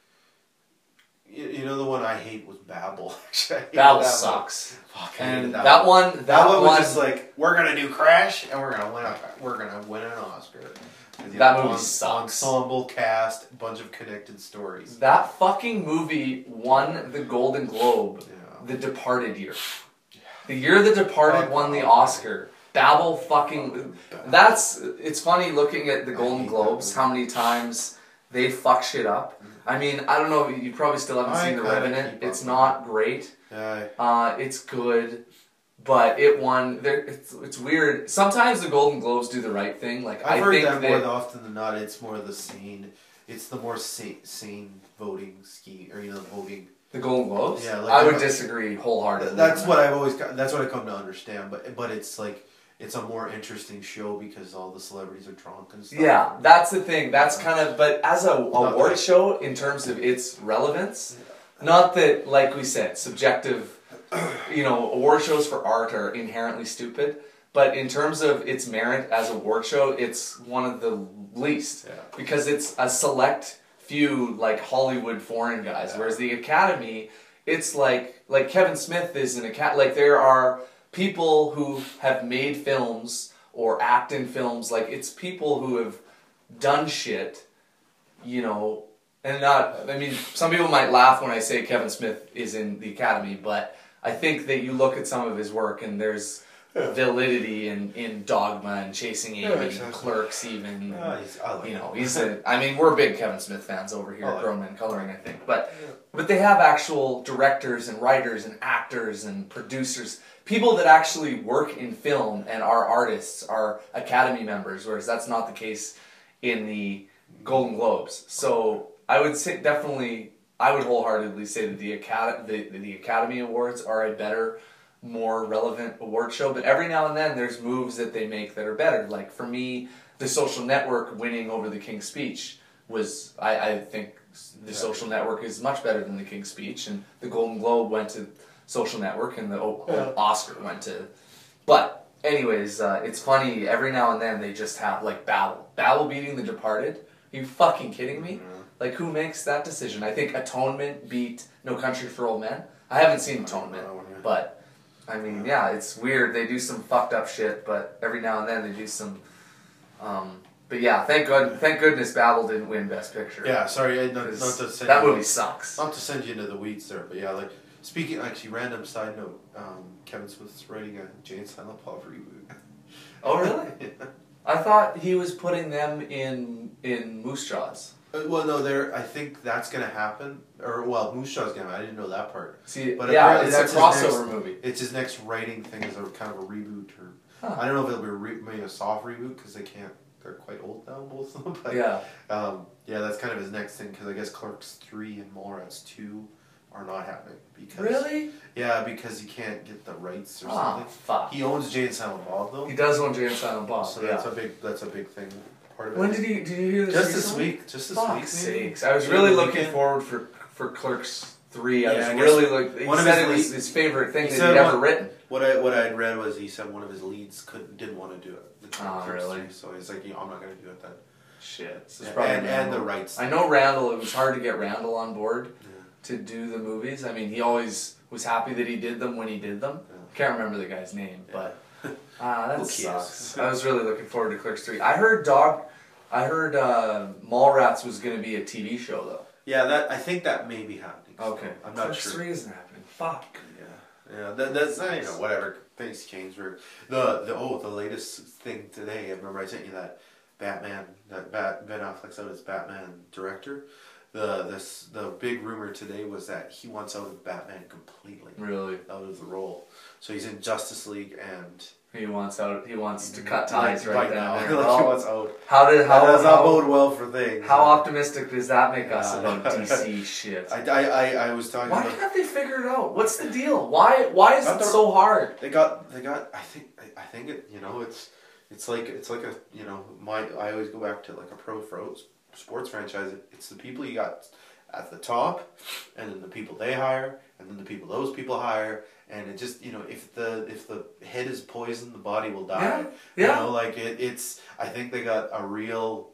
You, you know the one I hate was Babel. Actually, I hated Babel that sucks. One. Fuck, I hated And that, that one. one, that, That one was one, just like, we're gonna do Crash and we're gonna win a we're gonna win an Oscar. And the That other movie one, sucks. Ensemble cast, bunch of connected stories. that fucking movie won the Golden Globe Yeah. the Departed year. The year The Departed Fuck won the off, Oscar. Babel fucking. That's. It's funny looking at the Golden Globes, how many times they fuck shit up. I mean, I don't know, you probably still haven't I seen The kinda Revenant. keep up It's with not great. Yeah. Uh, it's good, but it won. There, it's it's weird. Sometimes the Golden Globes do the right thing. Like I've I heard think that that, more often than not. It's more the sane. It's the more sane, sane voting scheme, or you know, voting. the Golden Globes. Yeah, like I would I'm- disagree wholeheartedly. That's on what that. I've always. got- That's what I come to understand. But but it's like it's a more interesting show because all the celebrities are drunk and stuff. Yeah, that's the thing. That's kind of. But as a Not award that- show, in terms of its relevance, not that, like we said, subjective. You know, award shows for art are inherently stupid. But in terms of its merit as a award show, it's one of the least. Yeah. Because it's a select few, like, Hollywood foreign guys. Yeah. Whereas the Academy, it's like, like Kevin Smith is an Academy. Like, there are people who have made films or act in films. Like, it's people who have done shit, you know, and not, I mean, some people might laugh when I say Kevin Smith is in the Academy, but I think that you look at some of his work and there's Yeah. validity in, in Dogma and Chasing Amy, Yeah, and exactly. Clerks even. Ah, he's- I like You know, him. he's a, I mean, we're big Kevin Smith fans over here I at like Grown Men Coloring, I think. But but they have actual directors and writers and actors and producers, people that actually work in film and are artists, are Academy members, whereas that's not the case in the Golden Globes. So I would say definitely, I would wholeheartedly say that the Academy, the, the Academy Awards are a better, more relevant award show, but every now and then there's moves that they make that are better. Like for me, The Social Network winning over The King's Speech was, I, I think The Yeah. Social Network is much better than The King's Speech, and the Golden Globe went to Social Network and the o- Yeah. Oscar went to, but anyways, uh, it's funny, every now and then they just have, like Babel. Babel beating The Departed? Are you fucking kidding me? Yeah. Like who makes that decision? I think Atonement beat No Country for Old Men. I haven't seen Atonement, that one, yeah. but I mean, yeah, it's weird. They do some fucked up shit, but every now and then they do some. Um, but yeah, thank God, thank goodness Babel didn't win Best Picture. Yeah, sorry, I- not, not 'Cause to send that you, movie sucks. not to send you into the weeds there, but yeah, like speaking. Actually, random side note: um, Kevin Smith's writing a Jay and Silent Bob reboot. Oh really? Yeah. I thought he was putting them in in Moose Jaws. Uh, well, no, there. I think that's gonna happen, or well, Moose Jaw's gonna. I didn't know that part. See, But yeah, apparently it's that's a his crossover next- movie. It's his next writing thing is a kind of a reboot, or Huh. I don't know if it'll be a re- maybe a soft reboot because they can't. They're quite old now, both of them. But Yeah. um, yeah, that's kind of his next thing because I guess Clerks three and Mallrats two are not happening because Really? yeah, because he can't get the rights or Oh something. fuck. He owns Jay and Silent Bob though, He does own Jay and Silent Bob. so yeah. that's a big that's a big thing. Part of When it. did you did you hear this? Just this recently? week. Just this Fuck's week. maybe? sakes! I was Yeah, really the looking weekend. forward for for Clerks three. I Yeah, was I guess really like. He one of said his it was lead- his favorite thing he that said he'd ever one- written. What I what I'd read was he said one of his leads couldn't didn't want to do it. The Oh, Clerks really? three, So he's like, yeah, I'm not going to do it then. Shit. This is Yeah, probably and and the Randall. rights. I know Randall. It was hard to get Randall on board Yeah. to do the movies. I mean, he always was happy that he did them when he did them. Yeah. Can't remember the guy's name, Yeah. but ah, that Who cares? sucks. I was really looking forward to Clerks three. I heard Dog. I heard uh, Mallrats was going to be a T V show though. Yeah, that I think that may be happening. so Okay. I'm not Clerks sure. three isn't happening. Fuck. Yeah, yeah. That, that's uh, you know whatever things change. Or the the oh the latest thing today. I remember I sent you that Batman, that Bat, Ben Affleck's out as Batman director. The this the big rumor today was that he wants out of Batman completely. Really? Out of the role. So he's in Justice League and he wants out. He wants to cut ties right, right now. now. There. Like Well, he wants out. how did how That does how, not bode well for things. how optimistic does that make us Yeah. about D C shit? I, I, I, I was talking Why about. can't they figure it out? What's the deal? Why why is Got it the- so hard? They got they got. I think I, I think it. You know, it's it's like it's like a you know my. I always go back to like a pro pro sports franchise. It, it's the people you got at the top, and then the people they hire, and then the people those people hire, and it just you know if the if the head is poisoned, the body will die. Yeah, You yeah. know, like it, it's. I think they got a real.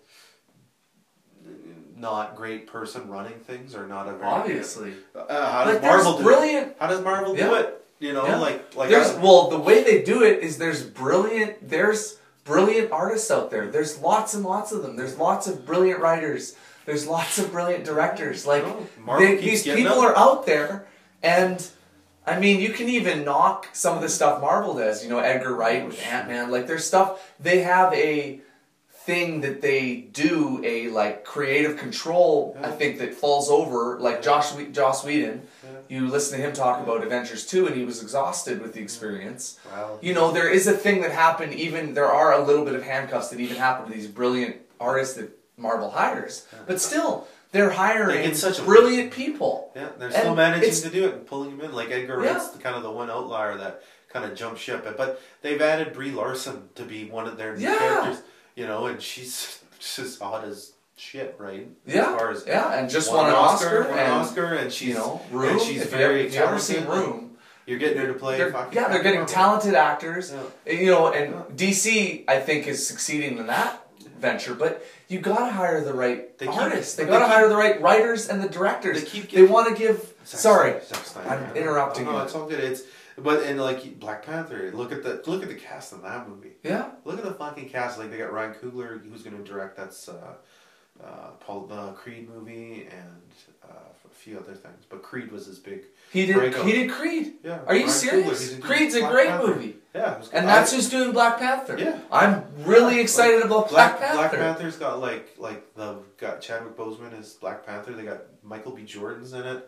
Not great person running things, or not a very Obviously, Uh, how does like Marvel there's do brilliant. it? How does Marvel Yeah. do it? You know, Yeah. like like There's I- well, the way they do it is there's brilliant. There's brilliant artists out there. There's lots and lots of them. There's lots of brilliant writers. There's lots of brilliant directors. Like No, Marvel they, keeps these getting people up. are out there, and I mean, you can even knock some of the stuff Marvel does. You know, Edgar Wright with Ant Man. Like there's stuff they have a thing that they do a like creative control. I Yeah. think that falls over like Josh Whe- Joss Whedon. Yeah. You listen to him talk about Avengers two, and he was exhausted with the experience. Well, You know, there is a thing that happened, even, there are a little bit of handcuffs that even happen to these brilliant artists that Marvel hires. But still, they're hiring They get such a- brilliant people. yeah, they're and still managing it's- to do it and pulling him in. Like Edgar Yeah. Wright's the, kind of the one outlier that kind of jumped ship. But they've added Brie Larson to be one of their new Yeah. characters. You know, and she's just hot as shit, right? Yeah, As far as yeah, and just won, an Oscar. won an and, Oscar, and she's you know, Room, and she's if, very you, if you ever seen talented. Room, You're getting her to play. they're, fucking yeah, they're getting Marvel. talented actors. Yeah. You know, and Yeah. D C, I think, is succeeding in that venture, but you gotta hire the right They keep- artists. They but gotta they keep- hire the right writers and the directors. They keep They getting- want to give. Zack Sorry, Snyder- Zack Snyder, I'm yeah. interrupting Oh, no, you. it's all good. It's but and like Black Panther. Look at the look at the cast in that movie. Yeah, Look at the fucking cast. Like they got Ryan Coogler, who's going to direct that's uh, uh, Paul the Creed movie and uh, a few other things. But Creed was his big. he did. Breakout. He did Creed. Yeah. Are you Ryan Coogler, serious? he's in Creed's a Black great Panther. movie, Yeah, it was good. and that's I- who's doing Black Panther. Yeah. I'm really Yeah, excited like, about Black Black Black Panther. Panther's got like like the got Chadwick Boseman as Black Panther. They got Michael B. Jordan's in it.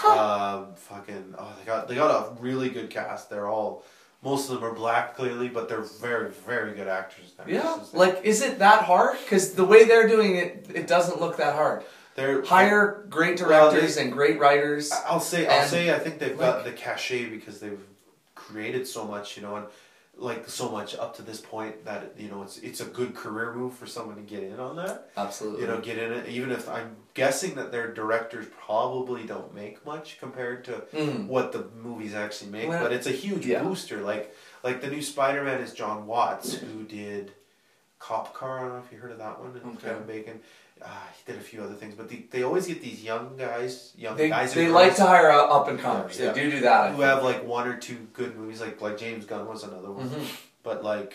Um, fucking oh, they got they got a really good cast. They're all most of them are black clearly, but they're very very good actors. and Yeah, actresses. like is it that hard? Because the way they're doing it, it doesn't look that hard. they're Hire great Well, they- directors and great writers. I'll say I'll And, say I think they've got like- the cachet because they've created so much, you know, and like so much up to this point that you know it's it's a good career move for someone to get in on that. Absolutely. You know, get in it. Even if I'm guessing that their directors probably don't make much compared to Mm. what the movies actually make, Well, but it's a huge yeah. booster. Like like the new Spider-Man is John Watts, who did Cop Car. I don't know if you heard of that one. and Okay. Kevin Bacon. Uh, he did a few other things, but they, they always get these young guys, young They, guys. and they girls like to hire up and comers. Yeah. They do do that. I who think. have like one or two good movies, like like James Gunn was another one. Mhm. But like,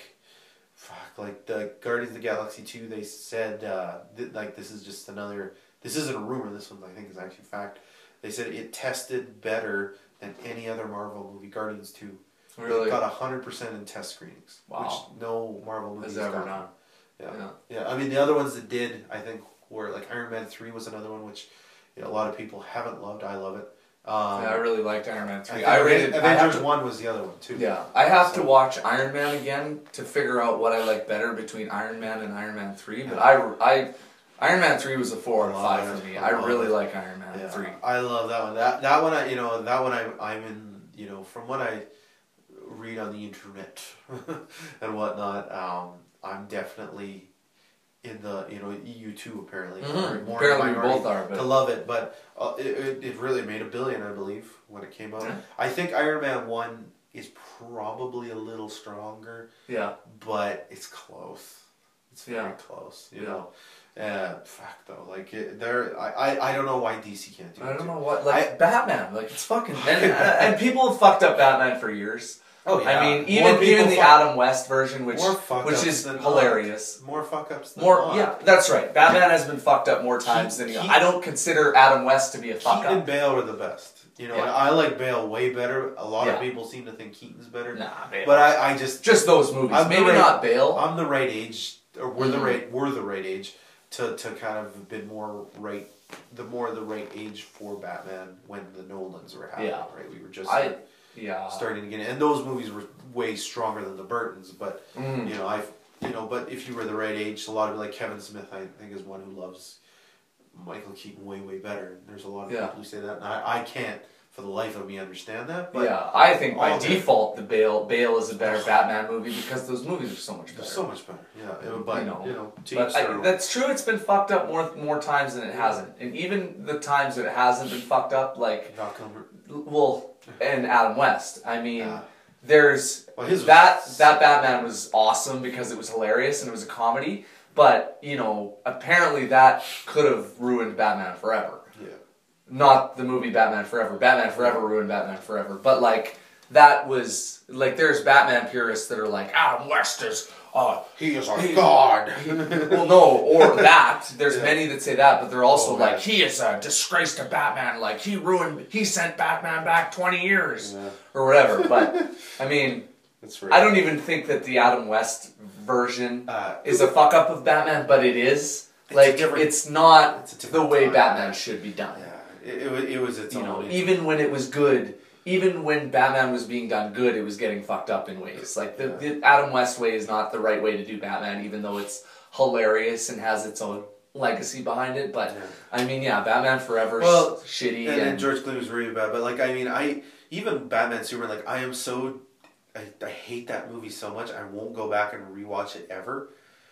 fuck, like the Guardians of the Galaxy two, they said uh, th- like this is just another. This isn't a rumor. This one I think is actually fact. They said it tested better than any other Marvel movie. Guardians two. Really? It got hundred percent in test screenings, Wow. which no Marvel movie Has ever done. Yeah. Yeah. yeah, I mean the other ones that did, I think, were like Iron Man three was another one, which you know, a lot of people haven't loved. I love it. Um, Yeah, I really liked Iron Man I three. think I rated. I have Avengers to- one was the other one too. Yeah, I have to So- watch Iron Man again to figure out what I like better between Iron Man and Iron Man three. But I, I, Iron Man three was a four out of I five love for it. me. I I love really it. like Iron Man Yeah, three. I love that one. That that one, I you know that one I'm I'm in you know from what I read on the internet and whatnot. Um, I'm definitely in the you know E U two apparently. Mhm. More Apparently we minority both are, but- to love it, but uh, it, it it really made a billion, I believe, when it came out. Yeah. I think Iron Man one is probably a little stronger, Yeah, but it's close. It's very Yeah. close, you Yeah. know. Uh, fuck though, like it, there, I, I, I don't know why D C can't do it. I don't too. know what like I- Batman. Like it's fucking and, and people have fucked up Batman for years. Oh I mean, More even people even the fuck- Adam West version, which more fuck which ups is than not. hilarious. More fuck ups than More, not. yeah, that's right. Batman has been fucked up more times than he. Keaton- I don't consider Adam West to be a fuck Keaton and up. Bale are the best. You know, Yeah. and I like Bale way better. A lot Yeah. of people seem to think Keaton's better. Nah, Bale. But I, I just, Just those movies. I'm the Maybe right- not Bale. I'm the right age or were the Mhm. right were the right age to, to kind of have been more right, the more the right age for Batman when the Nolans were happening. Yeah. Right, we were just I like, yeah. starting to get in, and those movies were way stronger than the Burtons. But Mm. you know, I you know, but if you were the right age, a lot of like Kevin Smith, I think, is one who loves Michael Keaton way way better. And there's a lot of Yeah. people who say that, and I, I can't for the life of me understand that. But yeah, I think by all the- default the Bale Bale is a better Batman movie because those movies are so much better. they're so much better. Yeah, it- but You know, you know, to But each I, their own. that's true. It's been fucked up more more times than it hasn't, and even the times that it hasn't been fucked up, like Val Kilmer. well, and Adam West. I mean, Yeah. there's Well, his was- that that Batman was awesome because it was hilarious and it was a comedy. But you know, apparently that could have ruined Batman Forever. Yeah. Not the movie Batman Forever. Batman Forever ruined Batman Forever. But like that was like there's Batman purists that are like Adam West is uh He is our He- god. well no or that there's Yeah. many that say that, but they're also Oh, like yeah. he is a disgrace to Batman, like he ruined he sent Batman back twenty years Yeah, or whatever. But I mean that's right. I don't even think that the Adam West version Uh, is a fuck up of Batman, but it is. It's a Like different- it's not it's a the different way time. Batman should be done. Yeah, it, it, was- it was its You own. know, age. even when it was good, even when Batman was being done good, it was getting fucked up in ways. Like the, the Adam West way is not the right way to do Batman, even though it's hilarious and has its own legacy behind it. But Yeah. I mean, yeah, Batman Forever's Well, shitty. and, And, and George Clooney was really bad. But like, I mean, I even Batman Superman. Like, I am so. I, I hate that movie so much. I won't go back and rewatch it ever.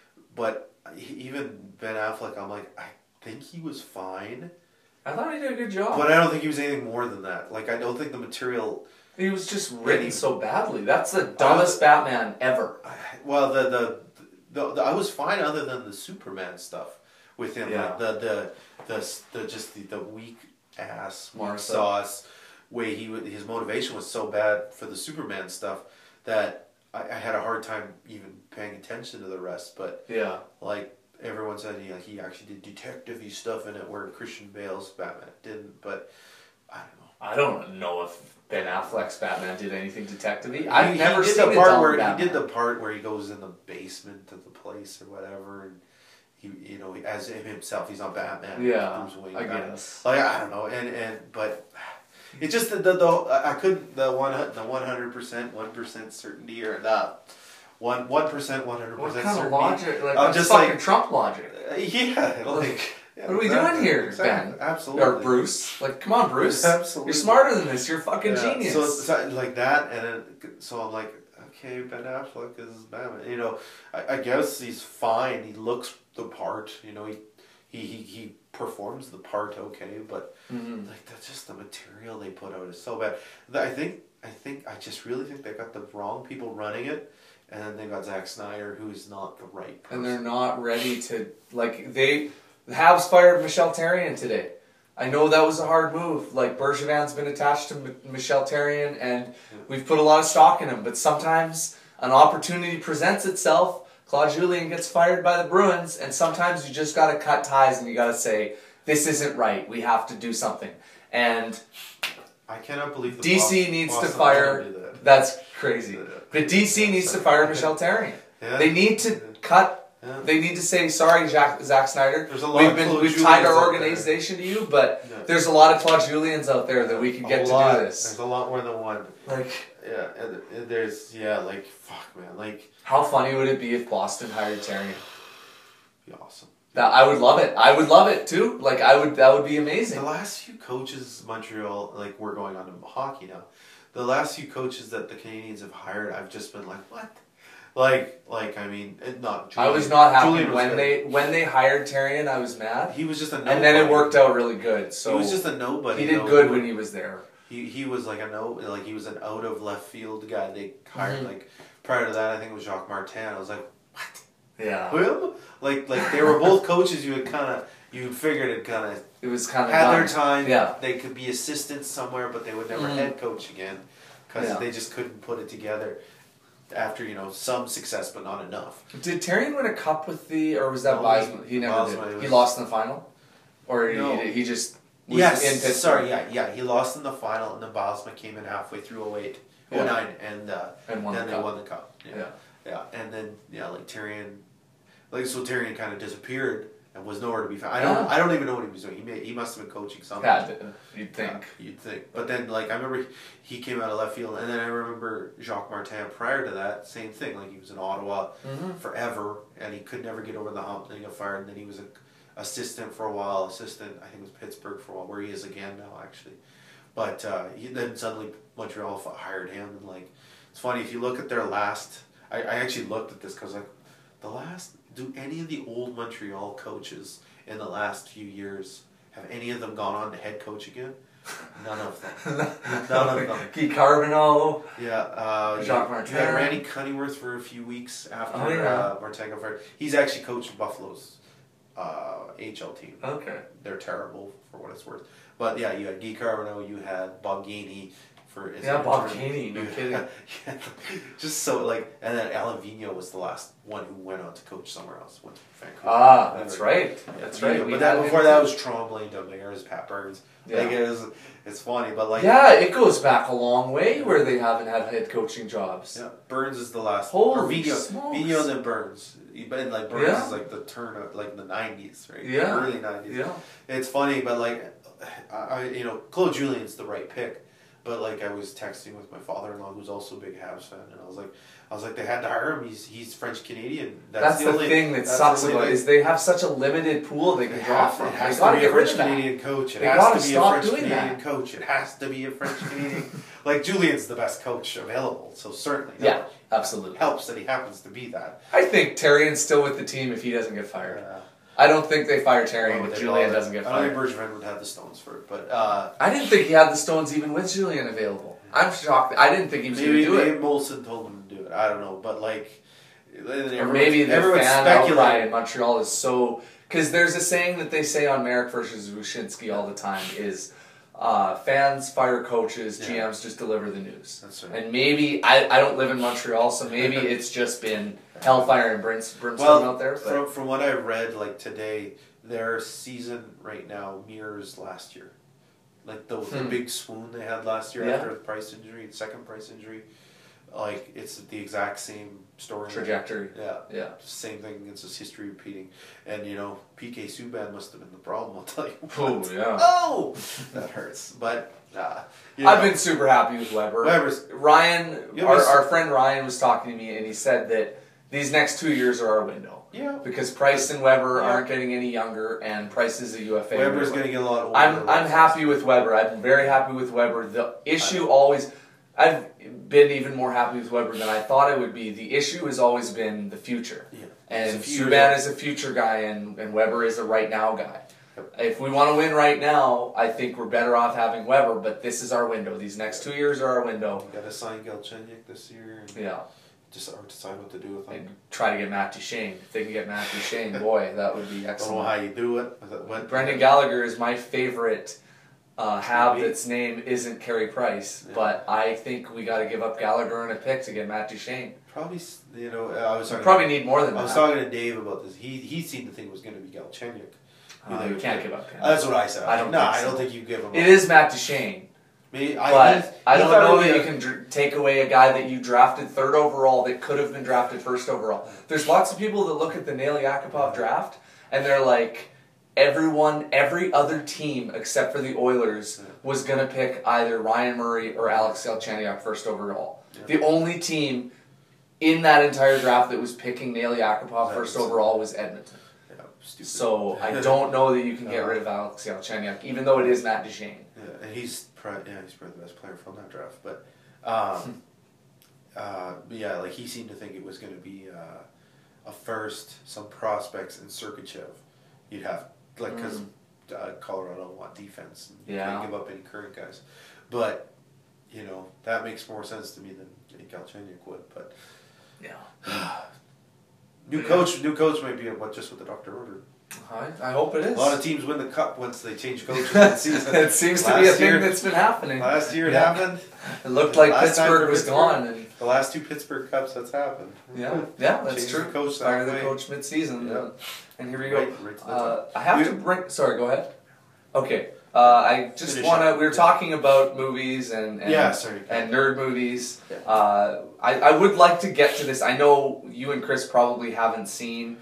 But he- even Ben Affleck, I'm like, I think he was fine, I thought he did a good job. but I don't think he was anything more than that. Like, I don't think the material. He was just written Really- so badly. That's the dumbest Batman ever. I, well, the the, the the I was fine other than the Superman stuff with him. Yeah. Like the the the the just the, the weak ass weak Martha. sauce way he would, his motivation was so bad for the Superman stuff that I, I had a hard time even paying attention to the rest. But Yeah. like everyone said, he he actually did detective-y stuff in it where Christian Bale's Batman didn't. But I don't know. I don't know if Ben Affleck's Batman did anything detective-y. I've he, never he did seen the a part dumb where Batman. he did the part where he goes in the basement of the place or whatever, and he, you know, as him himself, he's not Batman. Yeah, Bruce Wayne, I Batman. guess. Like I don't know, and and but it just the the, the I couldn't the one the one hundred percent one percent certainty or the one one percent one hundred What percent kind of certainty. logic? Like, I'm that's just fucking like- Trump logic. Uh, yeah, Like, yeah, what are we exactly, doing here, exactly, Ben? Absolutely. Or Bruce? Like, come on, Bruce. Absolutely. You're smarter than this. You're a fucking Yeah, genius. So, so like that, and then, so I'm like, okay, Ben Affleck is Batman. You know, I, I guess he's fine. He looks the part. You know, he he he, he performs the part okay, but Mhm. like that's just the material they put out is so bad. That I think I think I just really think they got the wrong people running it, and then they got Zack Snyder, who's not the right person. And they're not ready to, like, they, the Habs fired Michelle Therrien today. I know that was a hard move. Like, Bergevin's been attached to M- Michelle Therrien, and we've put a lot of stock in him. But sometimes an opportunity presents itself. Claude Julien gets fired by the Bruins, and sometimes you just got to cut ties and you got to say, this isn't right. We have to do something. And I cannot believe the D C Boston- needs to Boston fire. Bruins did that. That's crazy. Yeah. But D C needs to fire Michelle Therrien. Yeah. They need to cut. Yeah. They need to say sorry, Jack, Zack Snyder. There's a lot we've of been Claude we've tied Juliens our out organization to you, but Yeah. there's a lot of Claude Juliens out there that we can A get to lot. do this. There's a lot more than one. Like, Yeah, and, and there's yeah, like fuck, man, like how funny would it be if Boston hired Therrien? be awesome. That I would love it. I would love it too. Like, I would. That would be The amazing. last few coaches, Montreal, like we're going on to hockey now. The last few coaches that the Canadians have hired, I've just been like, what? Like, like I mean, it, not. I Julian- was not happy Julian was when good. they when they hired Therrien. I was mad, He was just a nobody. and then it worked out really good. So he was just a nobody. he did though. good when he was there. He he was like a no, like he was an out of left field guy. They hired Mhm. like prior to that, I think it was Jacques Martin. I was like, Yeah, him? Like like they were both coaches. You had kind of you figured it kind of it was kind of had done. their time. Yeah. They could be assistants somewhere, but they would never Mhm. head coach again because Yeah. they just couldn't put it together. After you know some success, but not enough. Did Therrien win a cup with the, or was that No, Weisman? He never Weisman, did. it He was- lost in the final, or No. he, he just was Yes, in Pittsburgh. sorry, yeah, yeah. He lost in the final, and then Bosma came in halfway through oh eight, Yeah. oh nine, and uh, and won then the they cup. won the cup. Yeah. Yeah. yeah, and then yeah, like Tyrion, like so Therrien kind of disappeared and was nowhere to be found. I don't Yeah. I don't even know what he was doing. He may, he must have been coaching something. Yeah, you'd think. Yeah, you'd think. But then like I remember he came out of left field, and then I remember Jacques Martin prior to that, same thing. Like he was in Ottawa Mm-hmm. forever, and he could never get over the hump. Then he got fired, and then he was an assistant for a while. Assistant, I think it was Pittsburgh for a while, where he is again now actually. But uh, he, then suddenly Montreal hired him, and like it's funny if you look at their last. I, I actually looked at this because like the last. Do any of the old Montreal coaches in the last few years have any of them gone on to head coach again? None of them. None of them. Guy Carbonneau. Yeah, uh, Jacques you- Martin. You had Randy Cunningworth for a few weeks after Oh, yeah. uh, Martin got fired. He's actually coached Buffalo's uh, H L team. Okay. They're terrible for what it's worth. But yeah, you had Guy Carbonneau, you had Bob Gainey for his Yeah, Bob interim- Gainey, no you- kidding. yeah, just so like, and then Alan Vigneault was the last one who went on to coach somewhere else. Went to Vancouver. Ah, that's right. Yeah, That's Vigneault. right. We But that, had before him that too. was Tremblay, Demers, Pat Burns. Yeah. Like it was, it's funny, but like Yeah, it goes back a long way where they haven't had head coaching jobs. yeah, Burns is the last. Holy or Vigneault, smokes. Vigneault and then Burns. But like Burns Yeah. is like the turn of like the nineties, right? Yeah. Early nineties. Yeah. It's funny, but like, I, I you know, Claude Julien's the right pick. But like I was texting with my father-in-law, who's also a big Habs fan, and I was like, I was like, they had to hire him. He's he's French Canadian. That's, the, only, thing that that's sucks the only about it thing. is they have such a limited pool they It can draw has, from. it They has to gotta be a get rid French of that. Canadian coach. It They has gotta to be a stop French doing Canadian that. coach. It has to be a French Canadian. Like Julien's the best coach available, so certainly that Yeah, absolutely. helps that he happens to be that. I think Terrian's still with the team if he doesn't get fired. Uh, I don't think they fire why Terrian would if they Julien bother? doesn't get I don't fired. think Bergevin would have the stones for it, but uh, I didn't think he had the stones even with Julien available. I'm shocked. I didn't think he was going maybe to do maybe it. Molson told him to do it. I don't know, but like, Or maybe the fan outcry in Montreal is so... Because there's a saying that they say on Merrick versus Wyshynski all the time is uh, fans fire coaches, G Yeah. Ms just deliver the news. That's right. And maybe... I, I don't live in Montreal, so maybe it's just been hellfire and brims- brimstone Well, out there. But from from what I read, like today, their season right now mirrors last year. Like the, the Hmm. big swoon they had last year Yeah. after the Price injury, second Price injury, like it's the exact same story. trajectory. Yeah, Yeah. same thing. It's just history repeating. And you know, P K Subban must have been the problem. I'll tell you. Oh, what. yeah. Oh, that hurts. But uh, you I've know, been super happy with Weber. Weber's Ryan, You our, miss- our friend Ryan was talking to me and he said that these next two years are our window. yeah. Because Price and Weber Yeah. aren't getting any younger, and Price is a U F A. Weber's going to get a lot older. I'm I'm happy with Weber. I'm very happy with Weber. The issue always, I've been even more happy with Weber than I thought I would be. The issue has always been the future. Yeah. And It's a few years Subban old. is a future guy, and, and Weber is a right now guy. Yep. If we want to win right now, I think we're better off having Weber. But this is our window. These next two years are our window. Got to sign Galchenyuk this year. And Yeah. Just or decide what to do with him. And try to get Matt Duchene. If they can get Matt Duchene, boy, that would be I don't know excellent. how you do it. With it what, Brendan Gallagher is my favorite uh, Hab Maybe. that's name isn't Carey Price, Yeah. but I think we got to give up Gallagher and a pick to get Matt Duchene. Probably, s- you know, I was We talking probably to, need more than I was that. talking to Dave about this. He he seemed to think it was going to be Galchenyuk. Uh, you can't give up him. That's what I said. I don't No, think I don't so. think you give him. It up. is Matt Duchene, Me, I, but he- I he don't thought it know would that be you a- can dr- take away a guy that you drafted third overall that could have been drafted first overall. There's lots of people that look at the Nail Yakupov draft and they're like, everyone, every other team except for the Oilers was going to pick either Ryan Murray or Alex Galchenyuk first overall. Yeah. The only team in that entire draft that was picking Nail Yakupov first Edmonton. overall was Edmonton. Yeah, stupid. So I don't know that you can get rid of Alex Galchenyuk, even though it is Matt Duchene. Yeah, and he's probably, yeah, he's probably the best player from that draft. But, um, uh, but yeah, like he seemed to think it was going to be uh, a first, some prospects, and Sergachev. You'd have like because uh, Colorado want defense and you Yeah. can't give up any current guys. But you know that makes more sense to me than Galchenyuk would. But Yeah. new Yeah. coach, new coach might be what just what the doctor ordered. I, I hope it is. A lot of teams win the cup once they change coaches. in the season. it seems to be a Last thing year- that's been happening. Last year it Yeah. happened. It looked like Last time Pittsburgh for was Pittsburgh. gone. And The last two Pittsburgh Cups, that's happened. yeah, yeah, that's Changed true. the coach Fire the that way. coach mid-season. Yeah. And, and here we go. Right, right to the Uh, top. I have We- to bring. Sorry, go ahead. Okay. Uh, I just Finish want to. up. We were talking about movies and, and Yeah, sorry. and nerd movies. Yeah. Uh, I I would like to get to this. I know you and Chris probably haven't seen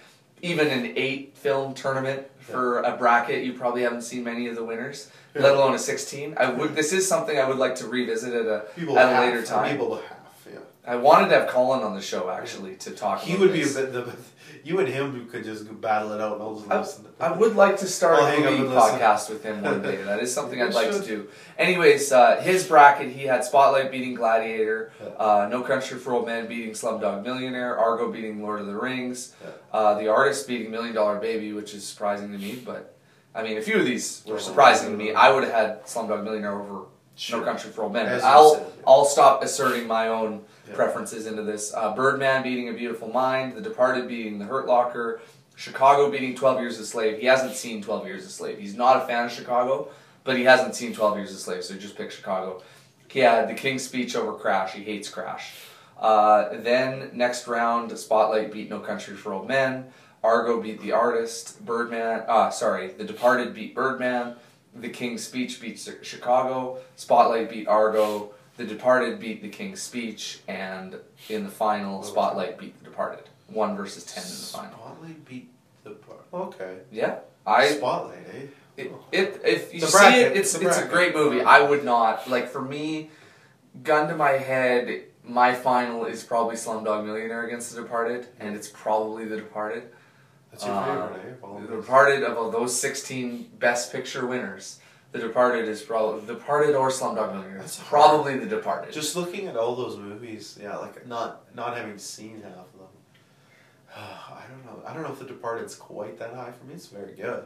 even an eight film tournament for yeah. a bracket, you probably haven't seen many of the winners, yeah. let alone a sixteen. I would. This is something I would like to revisit at a people at a half, later time. People half, yeah. I wanted to have Colin on the show actually to talk. He about would this. be a bit. The, you and him could just battle it out, and I'll just I, listen. I would like to start I'll a movie podcast with him one day. That is something I'd like should. to do. Anyways, uh, his bracket, he had Spotlight beating Gladiator, yeah. uh, No Country for Old Men beating Slumdog Millionaire, Argo beating Lord of the Rings, yeah. uh, The Artist beating Million Dollar Baby, which is surprising to me. But I mean, a few of these were surprising to me. I would have had Slumdog Millionaire over sure. No Country for Old Men. As I'll said, yeah. I'll stop asserting my own yeah. preferences into this. Uh, Birdman beating A Beautiful Mind, The Departed beating The Hurt Locker, Chicago beating twelve Years a Slave. He hasn't seen twelve Years a Slave. He's not a fan of Chicago, but he hasn't seen twelve Years a Slave, so he just picked Chicago. He had The King's Speech over Crash. He hates Crash. Uh, then, next round, Spotlight beat No Country for Old Men. Argo beat The Artist. Birdman, uh, sorry, The Departed beat Birdman. The King's Speech beat Chicago. Spotlight beat Argo. The Departed beat The King's Speech. And in the final, Spotlight beat The Departed. One versus ten in the final. Spotlight beat the bar. Okay. Yeah, I. Spotlight, eh? It, it if you The see bracket, it, it's the it's a bracket. great movie. I would not like for me. Gun to my head, my final is probably Slumdog Millionaire against The Departed, and it's probably The Departed. That's your Uh, favorite, eh? All The those. Departed of those sixteen Best Picture winners, The Departed is probably The Departed or Slumdog Millionaire. That's It's hard. probably The Departed. Just looking at all those movies, yeah, like not not having seen half of them. I don't know. I don't know if The Departed's quite that high for me. It's very good.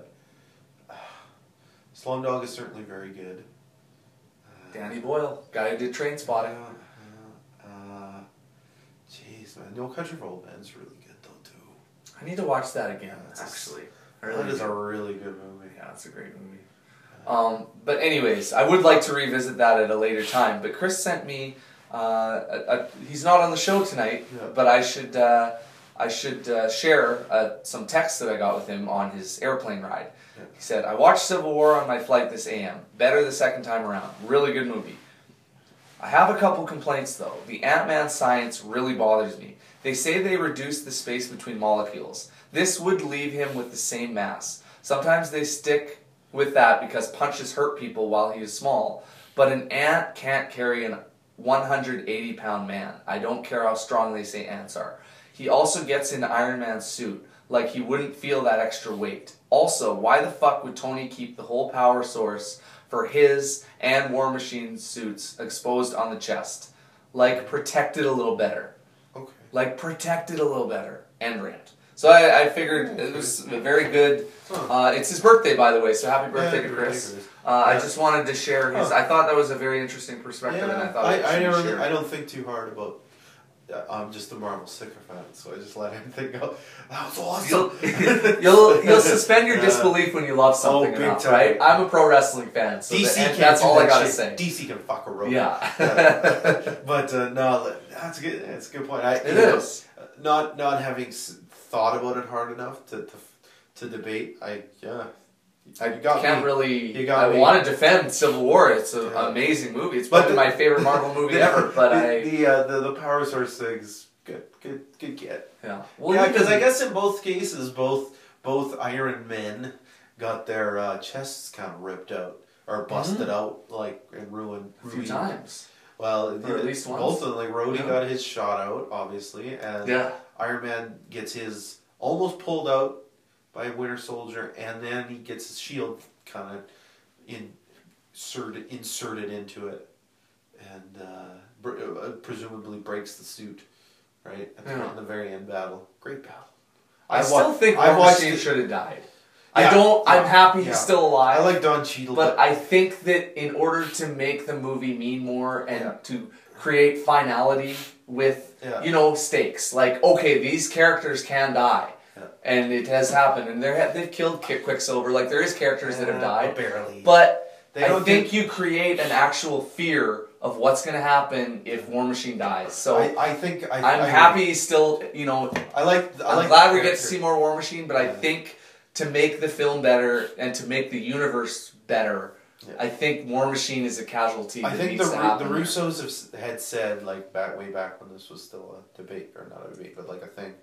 Slumdog is certainly very good. Uh, Danny Boyle, guy who did Train Spotting. Uh, uh, Jeez, man, No Country for Old Men's really good though too. I need to watch that again. That's a- Actually, I That really is do. a really good movie. Yeah, it's a great movie. Um, but anyways, I would like to revisit that at a later time. But Chris sent me. Uh, a, a, he's not on the show tonight, Yeah. but I should uh, I should uh, share uh, some texts that I got with him on his airplane ride. Yeah. He said, "I watched Civil War on my flight this A M. Better the second time around. Really good movie. I have a couple complaints though. The Ant-Man science really bothers me. They say they reduce the space between molecules. This would leave him with the same mass. Sometimes they stick with that because punches hurt people while he is small. But an ant can't carry a one hundred eighty pound man. I don't care how strong they say ants are. He also gets into Iron Man's suit, like he wouldn't feel that extra weight. Also, why the fuck would Tony keep the whole power source for his and War Machine's suits exposed on the chest? Like, protect it a little better. Okay. Like, protect it a little better. End rant. So I, I figured it was a very good. Uh, it's his birthday, by the way, so happy birthday Yeah, to Chris. Chris. Uh, I Yeah. just wanted to share his. Huh. I thought that was a very interesting perspective, and I Yeah, thought I, it I, should be never, shared. I don't think too hard about. Uh, I'm just a Marvel sycophant, so I just let everything go. That was awesome. You'll, you'll you'll suspend your Uh, disbelief when you love something oh, big enough, time. right? I'm a pro wrestling fan, so D C that, and can't that's do all that I gotta shit. say. D C can fuck a robot. Yeah. Yeah. But uh, no, that's a good. That's a good point. I, It you know, is. not not having s- thought about it hard enough to to, to debate. I yeah. I You got can't me. really. You got I me. want to defend Civil War. It's an Yeah. amazing movie. It's But probably the- my favorite Marvel movie the, ever. But the, I the, uh, the the power source thing's good. Good good get. yeah. yeah, because even- I guess in both cases, both both Iron Men got their uh, chests kind of ripped out or busted Mhm. out, like and ruined a few ruined. times. Well, Or at least once. both of them. Like Rhodey Yeah. got his shot out, obviously, and Yeah. Iron Man gets his almost pulled out by Winter Soldier, and then he gets his shield kind of inserted inserted into it, and uh, br- uh, presumably breaks the suit. Right at the, Yeah. in the very end battle, great battle. I I've still wa- think I've War watched Machine it- should have died. Yeah, I don't. I'm yeah, happy yeah. he's still alive. I like Don Cheadle, But I think that in order to make the movie mean more and Yeah. to create finality with, Yeah. you know, stakes, like, okay, these characters can die. Yeah. And it has happened. And they're, they've killed Ki- Quicksilver. Like, there is characters that have Yeah, died. barely. But They I don't think do- you create an actual fear of what's going to happen if War Machine dies. So I, I think I, I'm I, happy he's still, you know, I like. I I'm like glad the we get to character. see more War Machine, but I Yeah. think to make the film better and to make the universe better, Yeah. I think War Machine is a casualty I that think needs the to Ru- happen. the there. Russos have, s- had said like back way back when this was still a debate or not a debate but like a thing,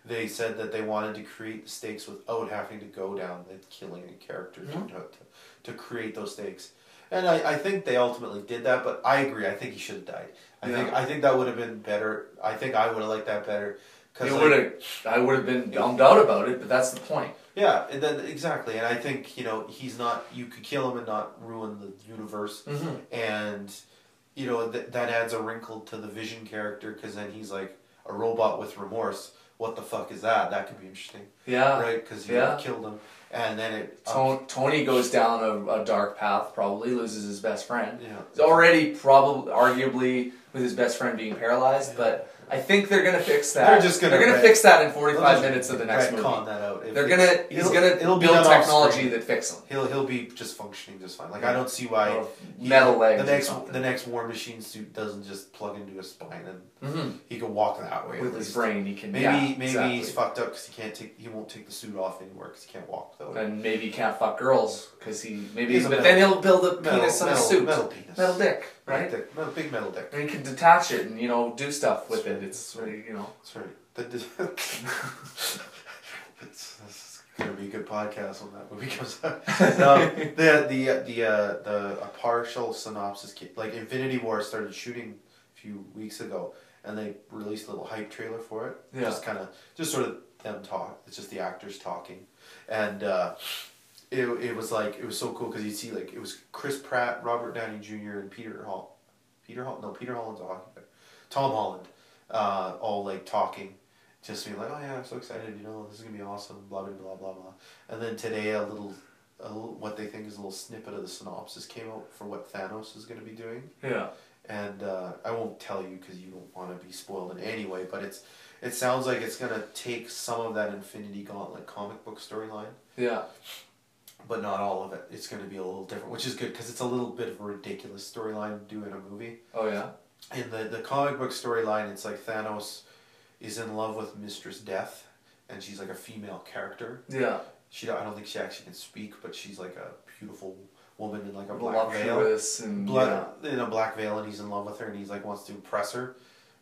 they said that they wanted to create the stakes without having to go down the killing a character Mm-hmm. to, to to create those stakes. And I, I think they ultimately did that, but I agree. I think he should have died. I Yeah. think I think that would have been better. I think I would have liked that better. It Like, would have. I would have been bummed out about it, but that's the point. yeah, and then exactly, and I think you know he's not. You could kill him and not ruin the universe, Mm-hmm. and you know th- that adds a wrinkle to the Vision character because then he's like a robot with remorse. What the fuck is that? That could be interesting, Yeah. right? Because you Yeah. killed him, and then it. Ton- Tony goes down a, a dark path. Probably loses his best friend. Yeah. He's already probably, arguably, with his best friend being paralyzed, but. I think they're gonna fix that. They're just gonna They're gonna ret- fix that in They'll forty-five just minutes of the next movie. retcon that out. If They're it- gonna. He's it'll- gonna it'll be build done off technology screen. that fixes him. He'll he'll be just functioning just fine. Like I don't see why Or he- metal legs the or next something. the next War Machine suit doesn't just plug into his spine and Mm-hmm. he can walk that way. With at his least. brain, he can. Maybe yeah, maybe exactly. he's fucked up because he can't take he won't take the suit off anymore because he can't walk though. And maybe he can't fuck girls because he maybe. He's a But metal- then he'll build a metal, penis on metal, a suit, metal penis, metal dick, right? Metal dick, metal, big metal dick. And he can detach it and you know do stuff with it. It's really you know. That's right. The, the, it's, it's gonna be a good podcast when that movie comes out. No, the the the uh, the a partial synopsis, ca- like Infinity War started shooting a few weeks ago, and they released a little hype trailer for it. Yeah. Just kind of, just sort of them talk. It's just the actors talking, and uh, it it was like it was so cool because you see like it was Chris Pratt, Robert Downey Junior, and Peter Hall, Peter Hall, no Peter Holland's a hockey player, Tom Holland, uh, all like talking. Just being like, oh yeah, I'm so excited, you know, this is gonna be awesome, blah blah blah blah blah. And then today, a little, a little, what they think is a little snippet of the synopsis came out for what Thanos is gonna be doing. Yeah. And uh, I won't tell you because you don't want to be spoiled in any way. But it's, it sounds like it's gonna take some of that Infinity Gauntlet comic book storyline, Yeah. but not all of it. It's gonna be a little different, which is good because it's a little bit of a ridiculous storyline to do in a movie. Oh yeah. In the the comic book storyline, it's like Thanos is in love with Mistress Death, and she's like a female character. Yeah. She I don't think she actually can speak, but she's like a beautiful woman in like a black veil, Voluptuous and blood in a black veil, and he's in love with her, and he's like wants to impress her,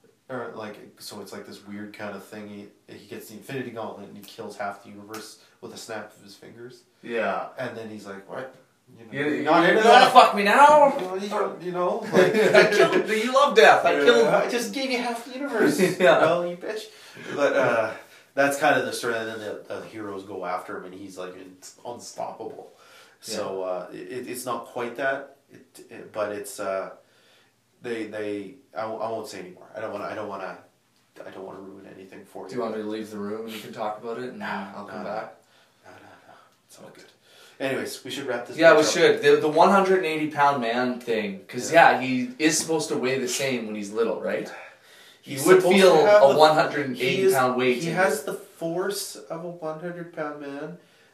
or like so it's like this weird kind of thing. He he gets the Infinity Gauntlet and he kills half the universe with a snap of his fingers, yeah. and then he's like, what? You know, You, you, not you into wanna that? fuck me now? You know, you, you know like, I killed. You love death. I killed. I just gave you half the universe. Yeah. Well, you bitch. But uh, that's kind of the story. And then the, the heroes go after him, and he's like it's unstoppable. So uh, it, it's not quite that, it, it, but it's uh, they they. I, won't- I won't say anymore. I don't want. I don't want to. I don't want to ruin anything for you. Do you want me to leave the room and you can talk about it and Nah, I'll come nah, back? No, no, no. It's all good. Anyways, we should wrap this. Yeah, bitch we up. should. The the one hundred eighty pound man thing, because yeah. he is supposed to weigh the same when he's little, right? He He's would supposed feel to have a the- one hundred he eighty is- pound weight. He in has it. the force of a one hundred pound man,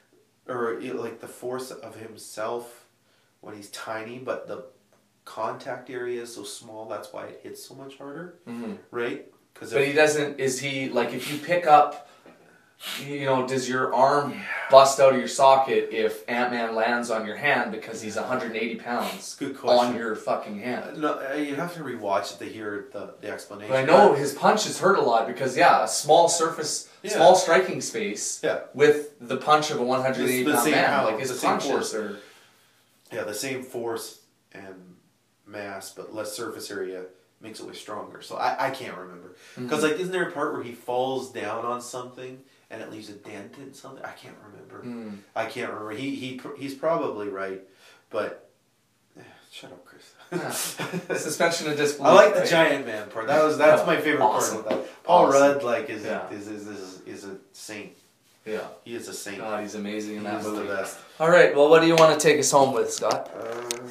or you know, like the force of himself when he's tiny, but the contact area is so small. That's why it hits so much harder, Mhm. right? Because But he doesn't. Is he like if you pick up? You know, does your arm bust out of your socket if Ant Man lands on your hand because he's one hundred eighty pounds Good question. on your fucking hand? no, uh, you have to rewatch it to hear the the explanation. But I know his punches hurt a lot because yeah, a small surface, Yeah. small striking space Yeah. with the punch of a one hundred eighty It's the pound same man. power, Like his the same punches force. are. Yeah, the same force and mass, but less surface area makes it way stronger. So I, I can't remember. Because, Mhm. like, isn't there a part where he falls down on something and it leaves a dent in something? I can't remember. Mm. I can't remember. He, he He's probably right, but... eh, shut up, Chris. Yeah. Suspension of disbelief. I like the right? giant man part. That was That's Yeah. my favorite Awesome. part of that. Paul Awesome. Rudd, like, is, Yeah. is, is, is, is a saint. Yeah. He is a saint. God, he's amazing in He that is movie. the best. All right. Well, what do you want to take us home with, Scott? Uh,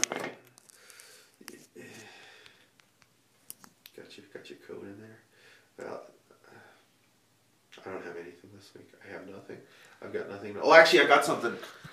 got your got your code in there. Well, I don't have anything this week. I have nothing. I've got nothing. Oh, actually, I got something.